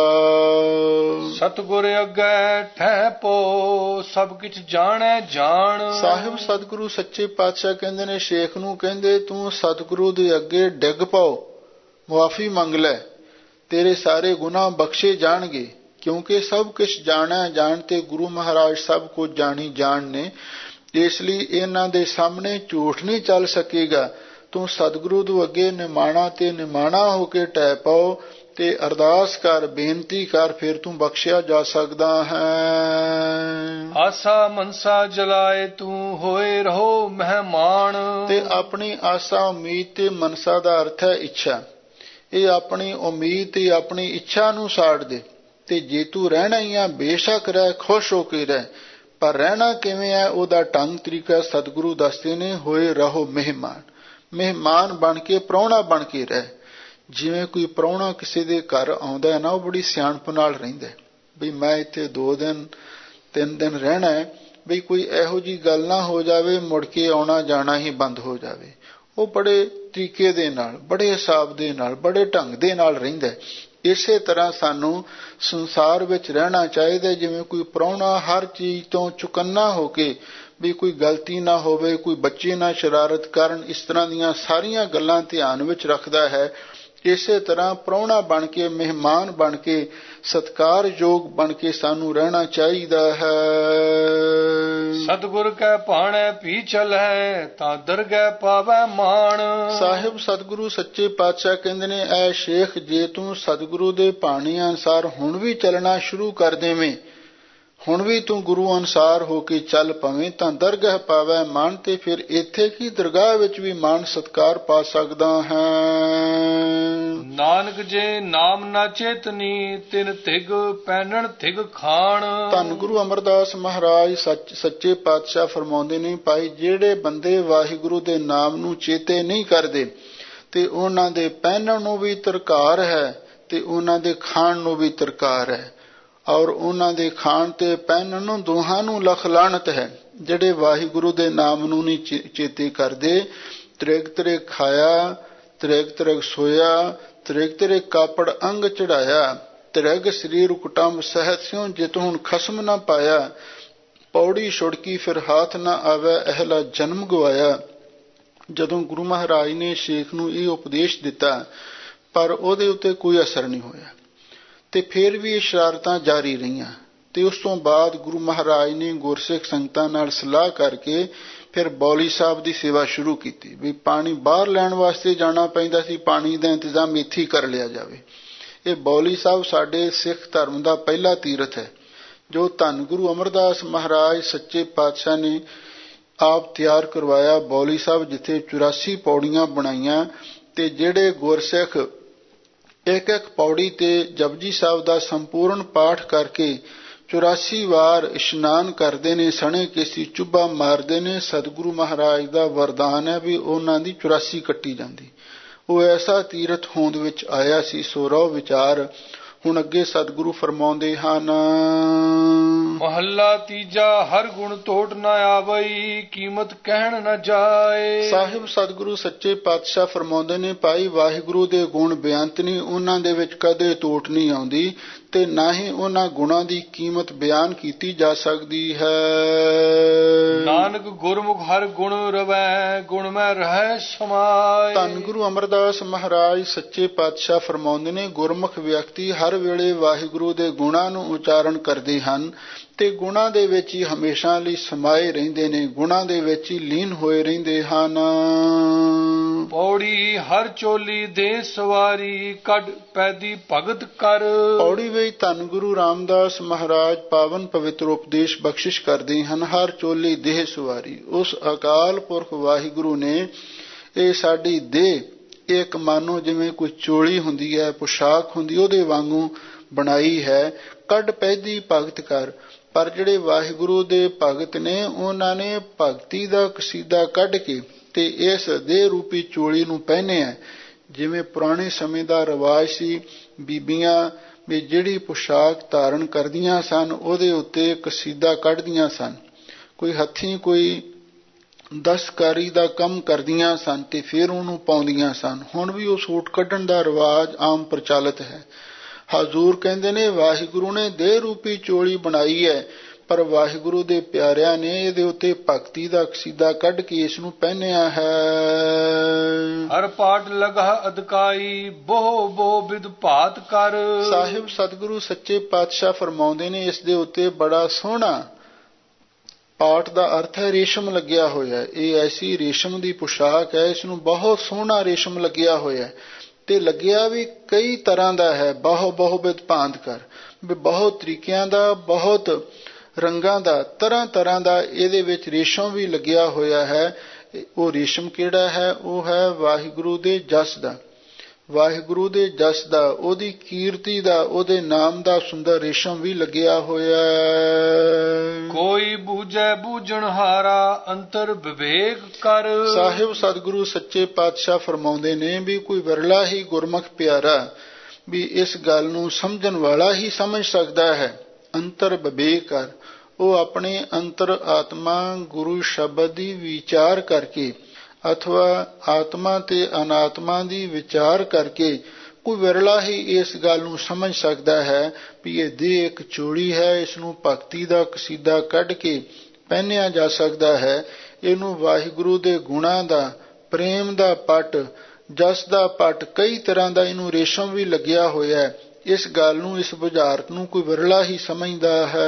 ਸਤਿਗੁਰ ਅੱਗੇ ਠਹਿ ਪੋ ਸਭ ਕਿਛ ਜਾਣੈ ਜਾਣ। ਸਾਹਿਬ ਸਤਿਗੁਰੂ ਸੱਚੇ ਪਾਤਸ਼ਾਹ ਕਹਿੰਦੇ ਨੇ ਸ਼ੇਖ ਨੂੰ, ਕਹਿੰਦੇ ਤੂੰ ਸਤਿਗੁਰੂ ਦੇ ਅੱਗੇ ਡਿੱਗ ਪਾਓ, ਮੁਆਫੀ ਮੰਗ ਲੈ, ਤੇਰੇ ਸਾਰੇ ਗੁਨਾਹ ਬਖਸ਼ੇ ਜਾਣਗੇ, ਕਿਉਂਕਿ ਸਭ ਕੁਛ ਜਾਣੈ ਜਾਣ ਤੇ ਗੁਰੂ ਮਹਾਰਾਜ ਸਭ ਕੁਝ ਜਾਣੀ ਜਾਣ ਨੇ। ਇਸ ਲਈ ਇਹਨਾਂ ਦੇ ਸਾਹਮਣੇ ਝੂਠ ਨਹੀਂ ਚੱਲ ਸਕੇਗਾ। ਤੂੰ ਸਤਿਗੁਰੂ ਦੇ ਅੱਗੇ ਨਿਮਾਣਾ ਤੇ ਨਿਮਾਣਾ ਹੋ ਕੇ ਟਹਿ ਪਾਓ ਤੇ ਅਰਦਾਸ ਕਰ, ਬੇਨਤੀ ਕਰ, ਫਿਰ ਤੂੰ ਬਖਸ਼ਿਆ ਜਾ ਸਕਦਾ ਹੈ। ਆਸਾ ਮਨਸਾ ਜਲਾਏ ਤੂੰ ਹੋਏ ਰਹੋ ਮਹਿਮਾਨ। ਤੇ ਆਪਣੀ ਆਸਾ ਉਮੀਦ ਤੇ ਮਨਸਾ ਦਾ ਅਰਥ ਹੈ ਇੱਛਾ। ਇਹ ਆਪਣੀ ਉਮੀਦ ਤੇ ਆਪਣੀ ਇੱਛਾ ਨੂੰ ਸਾੜ ਦੇ ਤੇ ਜੇ ਤੂੰ ਰਹਿਣਾ ਹੀ ਆ ਬੇਸ਼ੱਕ ਰਹਿ, ਖੁਸ਼ ਹੋ ਕੇ ਰਹਿ, ਪਰ ਰਹਿਣਾ ਕਿਵੇਂ ਹੈ ਉਹਦਾ ਢੰਗ ਤਰੀਕਾ ਸਤਿਗੁਰੂ ਦੱਸਦੇ ਨੇ। ਹੋਏ ਰਹੋ ਮਹਿਮਾਨ, ਮਹਿਮਾਨ ਬਣ ਕੇ, ਪ੍ਰਾਹੁਣਾ ਬਣ ਕੇ ਰਹਿ। ਜਿਵੇਂ ਕੋਈ ਪ੍ਰਾਹੁਣਾ ਕਿਸੇ ਦੇ ਘਰ ਆਉਂਦਾ ਹੈ ਨਾ, ਉਹ ਬੜੀ ਸਿਆਣਪ ਨਾਲ ਰਹਿੰਦਾ ਵੀ ਮੈਂ ਇੱਥੇ ਦੋ ਦਿਨ ਤਿੰਨ ਦਿਨ ਰਹਿਣਾ ਹੈ, ਵੀ ਕੋਈ ਇਹੋ ਜਿਹੀ ਗੱਲ ਨਾ ਹੋ ਜਾਵੇ ਮੁੜ ਕੇ ਆਉਣਾ ਜਾਣਾ ਹੀ ਬੰਦ ਹੋ ਜਾਵੇ। ਉਹ ਬੜੇ ਤਰੀਕੇ ਦੇ ਨਾਲ, ਬੜੇ ਹਿਸਾਬ ਦੇ ਨਾਲ, ਬੜੇ ਢੰਗ ਦੇ ਨਾਲ ਰਹਿੰਦਾ। ਇਸੇ ਤਰ੍ਹਾਂ ਸਾਨੂੰ ਸੰਸਾਰ ਵਿੱਚ ਰਹਿਣਾ ਚਾਹੀਦਾ ਜਿਵੇਂ ਕੋਈ ਪ੍ਰਾਹੁਣਾ, ਹਰ ਚੀਜ਼ ਤੋਂ ਚੁਕੰਨਾ ਹੋ ਕੇ, ਵੀ ਕੋਈ ਗਲਤੀ ਨਾ ਹੋਵੇ, ਕੋਈ ਬੱਚੇ ਨਾ ਸ਼ਰਾਰਤ ਕਰਨ, ਇਸ ਤਰ੍ਹਾਂ ਦੀਆਂ ਸਾਰੀਆਂ ਗੱਲਾਂ ਧਿਆਨ ਵਿੱਚ ਰੱਖਦਾ ਹੈ। ਇਸੇ ਤਰ੍ਹਾਂ ਪ੍ਰਾਹੁਣਾ ਬਣ ਕੇ, ਮਹਿਮਾਨ ਬਣ ਕੇ, ਸਤਿਕਾਰਯੋਗ ਬਣ ਕੇ ਸਾਨੂੰ ਰਹਿਣਾ ਚਾਹੀਦਾ ਹੈ। ਸਤਿਗੁਰ ਕੈ ਭਾਣੈ ਭੀ ਚਲੈ ਤਾਂ ਦਰਗਹਿ ਪਾਵੈ ਮਾਣ। ਸਾਹਿਬ ਸਤਿਗੁਰੂ ਸੱਚੇ ਪਾਤਸ਼ਾਹ ਕਹਿੰਦੇ ਨੇ, ਐ ਸ਼ੇਖ ਜੇ ਤੂੰ ਸਤਿਗੁਰੂ ਦੇ ਭਾਣੇ ਅਨੁਸਾਰ ਹੁਣ ਵੀ ਚੱਲਣਾ ਸ਼ੁਰੂ ਕਰ ਦੇਵੇਂ, ਹੁਣ ਵੀ ਤੂੰ ਗੁਰੂ ਅਨੁਸਾਰ ਹੋ ਕੇ ਚੱਲ ਪਵੇਂ ਤਾਂ ਦਰਗਹਿ ਪਾਵੈ ਮਾਣ। ਤੇ ਫਿਰ ਇੱਥੇ ਕੀ ਦਰਗਾਹ ਵਿੱਚ ਵੀ ਮਾਣ ਸਤਿਕਾਰ ਪਾ ਸਕਦਾ ਹੈ। ਨਾਨਕ ਜੇ ਨਾਮ ਨਾ ਚੇਤਨੀ ਤਿਨ ਤਿਗ ਪੈਣਨ ਤਿਗ ਖਾਣ। ਧੰਨ ਗੁਰੂ ਅਮਰਦਾਸ ਮਹਾਰਾਜ ਸੱਚ ਸੱਚੇ ਪਾਤਸ਼ਾਹ ਫਰਮਾਉਂਦੇ ਨੇ, ਭਾਈ ਜਿਹੜੇ ਬੰਦੇ ਵਾਹਿਗੁਰੂ ਦੇ ਨਾਮ ਨੂੰ ਚੇਤੇ ਨਹੀਂ ਕਰਦੇ ਤੇ ਉਹਨਾਂ ਦੇ ਪਹਿਨਣ ਨੂੰ ਵੀ ਤਰਕਾਰ ਹੈ ਤੇ ਉਹਨਾਂ ਦੇ ਖਾਣ ਨੂੰ ਵੀ ਤਰਕਾਰ ਹੈ, ਔਰ ਉਹਨਾਂ ਦੇ ਖਾਣ ਤੇ ਪਹਿਨਣ ਨੂੰ ਦੋਹਾਂ ਨੂੰ ਲੱਖ ਲਾਹਨਤ ਹੈ। ਜਿਹੜੇ ਵਾਹਿਗੁਰੂ ਦੇ ਨਾਮ ਨੂੰ ਨਹੀਂ ਚੇਤੇ ਕਰਦੇ, ਤ੍ਰਿਗ ਤ੍ਰਿਗ ਖਾਇਆ, ਤ੍ਰਿਗ ਤ੍ਰਿਗ ਸੋਇਆ, ਤ੍ਰਿਗ ਤ੍ਰਿਗ ਕਾਪੜ ਅੰਗ ਚੜਾਇਆ, ਤ੍ਰਿਗ ਸਰੀਰ ਕੁਟੰਬ ਸਹਿਤ ਸਿਉ ਜਿਤ ਹੁਣ ਖਸਮ ਨਾ ਪਾਇਆ, ਪੌੜੀ ਛੁੜਕੀ ਫਿਰ ਹਾਥ ਨਾ ਆਵੇ ਅਹਿਲਾ ਜਨਮ ਗਵਾਇਆ। ਜਦੋਂ ਗੁਰੂ ਮਹਾਰਾਜ ਨੇ ਸ਼ੇਖ ਨੂੰ ਇਹ ਉਪਦੇਸ਼ ਦਿੱਤਾ ਪਰ ਉਹਦੇ ਉੱਤੇ ਕੋਈ ਅਸਰ ਨਹੀਂ ਹੋਇਆ ਤੇ ਫਿਰ ਵੀ ਇਹ ਸ਼ਰਾਰਤਾਂ ਜਾਰੀ ਰਹੀਆਂ। ਤੇ ਉਸ ਤੋਂ ਬਾਅਦ ਗੁਰੂ ਮਹਾਰਾਜ ਨੇ ਗੁਰਸਿੱਖ ਸੰਗਤਾਂ ਨਾਲ ਸਲਾਹ ਕਰਕੇ ਫਿਰ ਬੌਲੀ ਸਾਹਿਬ ਦੀ ਸੇਵਾ ਸ਼ੁਰੂ ਕੀਤੀ। ਵੀ ਪਾਣੀ ਬਾਹਰ ਲੈਣ ਵਾਸਤੇ ਜਾਣਾ ਪੈਂਦਾ ਸੀ, ਪਾਣੀ ਦਾ ਇੰਤਜ਼ਾਮ ਇੱਥੇ ਕਰ ਲਿਆ ਜਾਵੇ। ਇਹ ਬੌਲੀ ਸਾਹਿਬ ਸਾਡੇ ਸਿੱਖ ਧਰਮ ਦਾ ਪਹਿਲਾ ਤੀਰਥ ਹੈ ਜੋ ਧੰਨ ਗੁਰੂ ਅਮਰਦਾਸ ਮਹਾਰਾਜ ਸੱਚੇ ਪਾਤਸ਼ਾਹ ਨੇ ਆਪ ਤਿਆਰ ਕਰਵਾਇਆ। ਬੌਲੀ ਸਾਹਿਬ ਜਿੱਥੇ ਚੁਰਾਸੀ ਪੌੜੀਆਂ ਬਣਾਈਆਂ ਤੇ ਜਿਹੜੇ ਗੁਰਸਿੱਖ ਇੱਕ ਇੱਕ ਪੌੜੀ ਤੇ ਜਪਜੀ ਸਾਹਿਬ ਦਾ ਸੰਪੂਰਨ ਪਾਠ ਕਰਕੇ ਚੁਰਾਸੀ ਵਾਰ ਇਸ਼ਨਾਨ ਕਰਦੇ ਨੇ, ਸਣੇ ਕੇਸੀ ਚੁੱਭਾ ਮਾਰਦੇ ਨੇ, ਸਤਿਗੁਰੂ ਮਹਾਰਾਜ ਦਾ ਵਰਦਾਨ ਹੈ ਵੀ ਉਹਨਾਂ ਦੀ ਚੁਰਾਸੀ ਕੱਟੀ ਜਾਂਦੀ। ਉਹ ਐਸਾ ਤੀਰਥ ਹੋਂਦ ਵਿੱਚ ਆਇਆ ਸੀ। ਸੋ ਰਹੋ ਵਿਚਾਰ। ਹੁਣ ਅੱਗੇ ਸਤਿਗੁਰੂ ਫਰਮਾਉਂਦੇ ਹਨ, ਮਹੱਲਾ ਤੀਜਾ ਹਰ ਗੁਣ ਤੋਟ ਨਾ ਆਵਈ ਕੀਮਤ ਕਹਿਣ ਨਾ ਜਾਏ। ਸਾਹਿਬ ਸਤਿਗੁਰੂ ਸੱਚੇ ਪਾਤਸ਼ਾਹ ਫਰਮਾਉਂਦੇ ਨੇ, ਭਾਈ ਵਾਹਿਗੁਰੂ ਦੇ ਗੁਣ ਬੇਅੰਤ ਨਹੀਂ, ਉਹਨਾਂ ਦੇ ਵਿੱਚ ਕਦੇ ਤੋਟ ਨਹੀਂ ਆਉਂਦੀ ਤੇ ਨਾ ਹੀ ਉਹਨਾਂ ਗੁਣਾਂ ਦੀ ਕੀਮਤ ਬਿਆਨ ਕੀਤੀ ਜਾ ਸਕਦੀ ਹੈ। ਨਾਨਕ ਗੁਰਮੁਖ ਹਰ ਗੁਣ ਰਵੈ ਗੁਣ ਮੈਂ ਰਹਿ ਸਮਾਏ। ਧੰਨ ਗੁਰੂ ਅਮਰਦਾਸ ਮਹਾਰਾਜ ਸੱਚੇ ਪਾਤਸ਼ਾਹ ਫਰਮਾਉਂਦੇ ਨੇ, ਗੁਰਮੁਖ ਵਿਅਕਤੀ ਹਰ ਵੇਲੇ ਵਾਹਿਗੁਰੂ ਦੇ ਗੁਣਾਂ ਨੂੰ ਉਚਾਰਨ ਕਰਦੇ ਹਨ ਤੇ ਗੁਣਾਂ ਦੇ ਵਿੱਚ ਹੀ ਹਮੇਸ਼ਾ ਲਈ ਸਮਾਏ ਰਹਿੰਦੇ ਨੇ, ਗੁਣਾਂ ਦੇ ਵਿੱਚ ਹੀ ਲੀਨ ਹੋਏ ਰਹਿੰਦੇ ਹਨ। ਪੌੜੀ ਹਰ ਚੋਲੀ ਦੇ ਸਵਾਰੀ ਕੱਢ ਪੈਦੀ ਭਗਤ ਕਰ। ਪੌੜੀ ਵਿੱਚ ਧੰਨ ਗੁਰੂ ਰਾਮਦਾਸ ਮਹਾਰਾਜ ਪਾਵਨ ਪਵਿੱਤਰ ਉਪਦੇਸ਼ ਬਖਸ਼ਿਸ਼ ਕਰਦੇ ਹਨ। ਹਰ ਚੋਲੀ ਦੇਹ ਸਵਾਰੀ, ਉਸ ਅਕਾਲ ਪੁਰਖ ਵਾਹਿਗੁਰੂ ਨੇ ਇਹ ਸਾਡੀ ਦੇਹ ਇੱਕ ਮਾਨੋ ਜਿਵੇਂ ਕੋਈ ਚੋਲੀ ਹੁੰਦੀ ਹੈ, ਪੁਸ਼ਾਕ ਹੁੰਦੀ, ਉਹਦੇ ਵਾਂਗੂ ਬਣਾਈ ਹੈ। ਕੱਢ ਪੈਦੀ ਭਗਤ ਕਰ। ਪਰ ਜਿਹੜੇ ਵਾਹਿਗੁਰੂ ਦੇ ਭਗਤ ਨੇ ਉਹਨਾਂ ਨੇ ਭਗਤੀ ਦਾ ਕਸੀਦਾ ਕੱਢ ਕੇ ਤੇ ਇਸ ਦੇਹ ਰੂਪੀ ਚੋਲੀ ਨੂੰ ਪਹਿਨਿਆ। ਜਿਵੇਂ ਪੁਰਾਣੇ ਸਮੇਂ ਦਾ ਰਿਵਾਜ ਸੀ, ਬੀਬੀਆਂ ਵੀ ਜਿਹੜੀ ਪੁਸ਼ਾਕ ਧਾਰਨ ਕਰਦੀਆਂ ਸਨ ਉਹਦੇ ਉੱਤੇ ਕਸੀਦਾ ਕੱਢਦੀਆਂ ਸਨ, ਕੋਈ ਹੱਥੀਂ ਕੋਈ ਦਸਤਕਾਰੀ ਦਾ ਕੰਮ ਕਰਦੀਆਂ ਸਨ ਤੇ ਫਿਰ ਉਹਨੂੰ ਪਾਉਂਦੀਆਂ ਸਨ। ਹੁਣ ਵੀ ਉਹ ਸੂਟ ਕੱਢਣ ਦਾ ਰਿਵਾਜ ਆਮ ਪ੍ਰਚਲਿਤ ਹੈ। ਹਜ਼ੂਰ ਕਹਿੰਦੇ ਨੇ ਵਾਹਿਗੁਰੂ ਨੇ ਦੇਹ ਰੂਪੀ ਚੋਲੀ ਬਣਾਈ ਹੈ, ਪਰ ਵਾਹਿਗੁਰੂ ਦੇ ਪਿਆਰਿਆਂ ਨੇ ਇਹਦੇ ਉੱਤੇ ਭਗਤੀ ਦਾ ਕਸੀਦਾ ਕੱਢ ਕੇ ਇਸ ਨੂੰ ਪਹਿਨਿਆ ਹੈ। ਹਰ ਪਾਠ ਲਗਾ ਅਦਕਾਈ ਬਹੁ ਬਹੁ ਵਿਦ ਭਾਤ ਕਰ। ਸਾਹਿਬ ਸਤਿਗੁਰੂ ਸੱਚੇ ਪਾਤਸ਼ਾਹ ਫਰਮਾਉਂਦੇ ਨੇ ਇਸ ਦੇ ਉੱਤੇ ਬੜਾ ਸੋਹਣਾ, ਪਾਠ ਦਾ ਅਰਥ ਹੈ ਰੇਸ਼ਮ ਲੱਗਿਆ ਹੋਇਆ। ਇਹ ਐਸੀ ਰੇਸ਼ਮ ਦੀ ਪੁਸ਼ਾਕ ਹੈ, ਇਸ ਨੂੰ ਬਹੁਤ ਸੋਹਣਾ ਰੇਸ਼ਮ ਲੱਗਿਆ ਹੋਇਆ ਤੇ ਲੱਗਿਆ ਵੀ ਕਈ ਤਰ੍ਹਾਂ ਦਾ ਹੈ। ਬਹੁ ਬਹੁ ਵਿਦ ਭਾਂਤ ਕਰ, ਵੀ ਬਹੁਤ ਤਰੀਕਿਆਂ ਦਾ, ਬਹੁਤ ਰੰਗਾਂ ਦਾ, ਤਰ੍ਹਾਂ ਤਰ੍ਹਾਂ ਦਾ ਇਹਦੇ ਵਿੱਚ ਰੇਸ਼ਮ ਵੀ ਲੱਗਿਆ ਹੋਇਆ ਹੈ। ਉਹ ਰੇਸ਼ਮ ਕਿਹੜਾ ਹੈ? ਉਹ ਹੈ ਵਾਹਿਗੁਰੂ ਦੇ ਜਸ ਦਾ, ਵਾਹਿਗੁਰੂ ਦੇ ਜਸ ਦਾ, ਉਹਦੀ ਕੀਰਤੀ ਦਾ, ਉਹਦੇ ਨਾਮ ਦਾ ਸੁੰਦਰ ਰੇਸ਼ਮ ਵੀ ਲੱਗਿਆ ਹੋਇਆ ਹੈ। ਕੋਈ ਬੂਝੈ ਬੂਝਣ ਹਾਰਾ ਅੰਤਰ ਵਿਵੇਕ ਕਰ। ਸਾਹਿਬ ਸਤਿਗੁਰੂ ਸੱਚੇ ਪਾਤਸ਼ਾਹ ਫਰਮਾਉਂਦੇ ਨੇ ਵੀ ਕੋਈ ਵਿਰਲਾ ਹੀ ਗੁਰਮੁਖ ਪਿਆਰਾ ਵੀ ਇਸ ਗੱਲ ਨੂੰ ਸਮਝਣ ਵਾਲਾ ਹੀ ਸਮਝ ਸਕਦਾ ਹੈ। ਅੰਤਰ ਵਿਵੇਕ ਕਰ, ਉਹ ਆਪਣੇ ਅੰਤਰ ਆਤਮਾ ਗੁਰੂ ਸ਼ਬਦ ਦੀ ਵਿਚਾਰ ਕਰਕੇ ਅਥਵਾ ਆਤਮਾ ਤੇ ਅਨਾਤਮਾ ਦੀ ਵਿਚਾਰ ਕਰਕੇ ਕੋਈ ਵਿਰਲਾ ਹੀ ਇਸ ਗੱਲ ਨੂੰ ਸਮਝ ਸਕਦਾ ਹੈ ਵੀ ਇਹ ਦੇਹ ਇੱਕ ਚੋਲੀ ਹੈ, ਇਸ ਨੂੰ ਭਗਤੀ ਦਾ ਕਸੀਦਾ ਕੱਢ ਕੇ ਪਹਿਨਿਆ ਜਾ ਸਕਦਾ ਹੈ। ਇਹਨੂੰ ਵਾਹਿਗੁਰੂ ਦੇ ਗੁਣਾਂ ਦਾ, ਪ੍ਰੇਮ ਦਾ ਪੱਟ, ਜਸ ਦਾ ਪੱਟ, ਕਈ ਤਰ੍ਹਾਂ ਦਾ ਇਹਨੂੰ ਰੇਸ਼ਮ ਵੀ ਲੱਗਿਆ ਹੋਇਆ ਹੈ। ਇਸ ਗੱਲ ਨੂੰ, ਇਸ ਬੁਝਾਰਤ ਨੂੰ ਕੋਈ ਵਿਰਲਾ ਹੀ ਸਮਝਦਾ ਹੈ।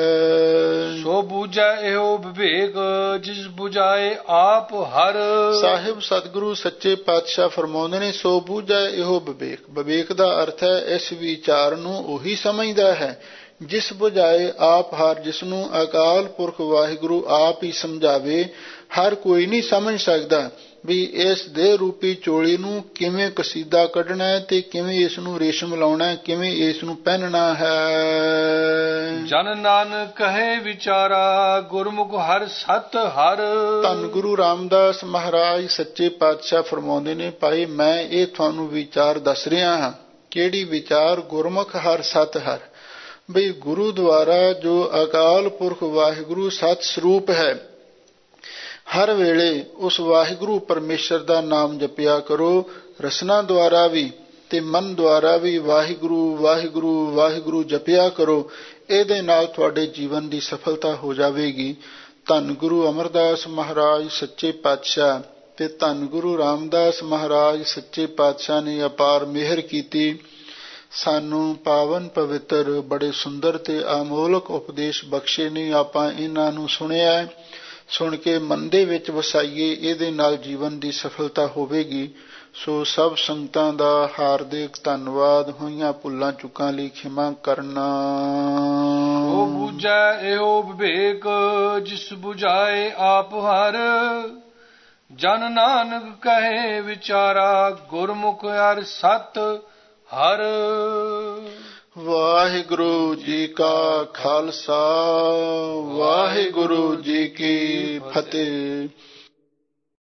ਸੋ ਬੂਝੈ ਇਹੋ ਵਿਵੇਕ ਜਿਸ ਬੁਝਾਏ ਆਪ ਹਰ। ਸਾਹਿਬ ਸਤਿਗੁਰੂ ਸੱਚੇ ਪਾਤਸ਼ਾਹ ਫਰਮਾਉਂਦੇ ਨੇ ਸੋ ਬੂਝੈ ਇਹੋ ਵਿਵੇਕ। ਵਿਵੇਕ ਦਾ ਅਰਥ ਹੈ ਇਸ ਵਿਚਾਰ ਨੂੰ ਉਹੀ ਸਮਝਦਾ ਹੈ ਜਿਸ ਬੁਝਾਏ ਆਪ ਹਰ, ਜਿਸ ਨੂੰ ਅਕਾਲ ਪੁਰਖ ਵਾਹਿਗੁਰੂ ਆਪ ਹੀ ਸਮਝਾਵੇ। ਹਰ ਕੋਈ ਨਹੀਂ ਸਮਝ ਸਕਦਾ ਵੀ ਇਸ ਦੇਹ ਰੂਪੀ ਚੋਲੀ ਨੂੰ ਕਿਵੇਂ ਕਸੀਦਾ ਕੱਢਣਾ ਹੈ ਤੇ ਕਿਵੇਂ ਇਸ ਨੂੰ ਰੇਸ਼ਮ ਲਾਉਣਾ ਹੈ, ਕਿਵੇਂ ਇਸ ਨੂੰ ਪਹਿਨਣਾ ਹੈ। ਜਨ ਨਾਨਕ ਕਹੇ ਵਿਚਾਰਾ ਗੁਰਮੁਖ ਹਰ ਸਤ ਹਰ। ਧੰਨ ਗੁਰੂ ਰਾਮਦਾਸ ਮਹਾਰਾਜ ਸੱਚੇ ਪਾਤਸ਼ਾਹ ਫਰਮਾਉਂਦੇ ਨੇ ਭਾਈ ਮੈਂ ਇਹ ਤੁਹਾਨੂੰ ਵਿਚਾਰ ਦੱਸ ਰਿਹਾ ਹਾਂ। ਕਿਹੜੀ ਵਿਚਾਰ? ਗੁਰਮੁਖ ਹਰ ਸਤ ਹਰ, ਬਈ ਗੁਰੂ ਦੁਆਰਾ ਜੋ ਅਕਾਲ ਪੁਰਖ ਵਾਹਿਗੁਰੂ ਸਤ ਸਰੂਪ ਹੈ, ਹਰ ਵੇਲੇ ਉਸ ਵਾਹਿਗੁਰੂ ਪਰਮੇਸ਼ਰ ਦਾ ਨਾਮ ਜਪਿਆ ਕਰੋ। ਰਸਨਾ ਦੁਆਰਾ ਵੀ ਤੇ ਮਨ ਦੁਆਰਾ ਵੀ ਵਾਹਿਗੁਰੂ ਵਾਹਿਗੁਰੂ ਵਾਹਿਗੁਰੂ ਜਪਿਆ ਕਰੋ। ਇਹਦੇ ਨਾਲ ਤੁਹਾਡੇ ਜੀਵਨ ਦੀ ਸਫਲਤਾ ਹੋ ਜਾਵੇਗੀ। ਧੰਨ ਗੁਰੂ ਅਮਰਦਾਸ ਮਹਾਰਾਜ ਸੱਚੇ ਪਾਤਸ਼ਾਹ ਤੇ ਧੰਨ ਗੁਰੂ ਰਾਮਦਾਸ ਮਹਾਰਾਜ ਸੱਚੇ ਪਾਤਸ਼ਾਹ ਨੇ ਅਪਾਰ ਮਿਹਰ ਕੀਤੀ। ਸਾਨੂੰ ਪਾਵਨ ਪਵਿੱਤਰ ਬੜੇ ਸੁੰਦਰ ਤੇ ਅਮੋਲਕ ਉਪਦੇਸ਼ ਬਖਸ਼ੇ ਨੇ। ਆਪਾਂ ਇਹਨਾਂ ਨੂੰ ਸੁਣਿਆ, ਸੁਣ ਕੇ ਮਨ ਦੇ ਵਿੱਚ ਵਸਾਈਏ, ਇਹਦੇ ਨਾਲ ਜੀਵਨ ਦੀ ਸਫਲਤਾ ਹੋਵੇਗੀ। ਸੋ ਸਭ ਸੰਗਤਾਂ ਦਾ ਹਾਰਦਿਕ ਧੰਨਵਾਦ। ਹੋਈਆਂ ਭੁੱਲਾਂ ਚੁੱਕਾਂ ਲਈ ਖਿਮਾ ਕਰਨਾ। ਉਹ ਬੂਝੈ ਇਹੋ ਵਿਵੇਕ ਜਿਸ ਬੁਝਾਏ ਆਪ ਹਰ। ਜਨ ਨਾਨਕ ਕਹੇ ਵਿਚਾਰਾ ਗੁਰਮੁਖ ਹਰ ਸਤ ਹਰ। ਵਾਹਿਗੁਰੂ ਜੀ ਕਾ ਖਾਲਸਾ, ਵਾਹਿਗੁਰੂ ਜੀ ਕੀ ਫਤਿਹ।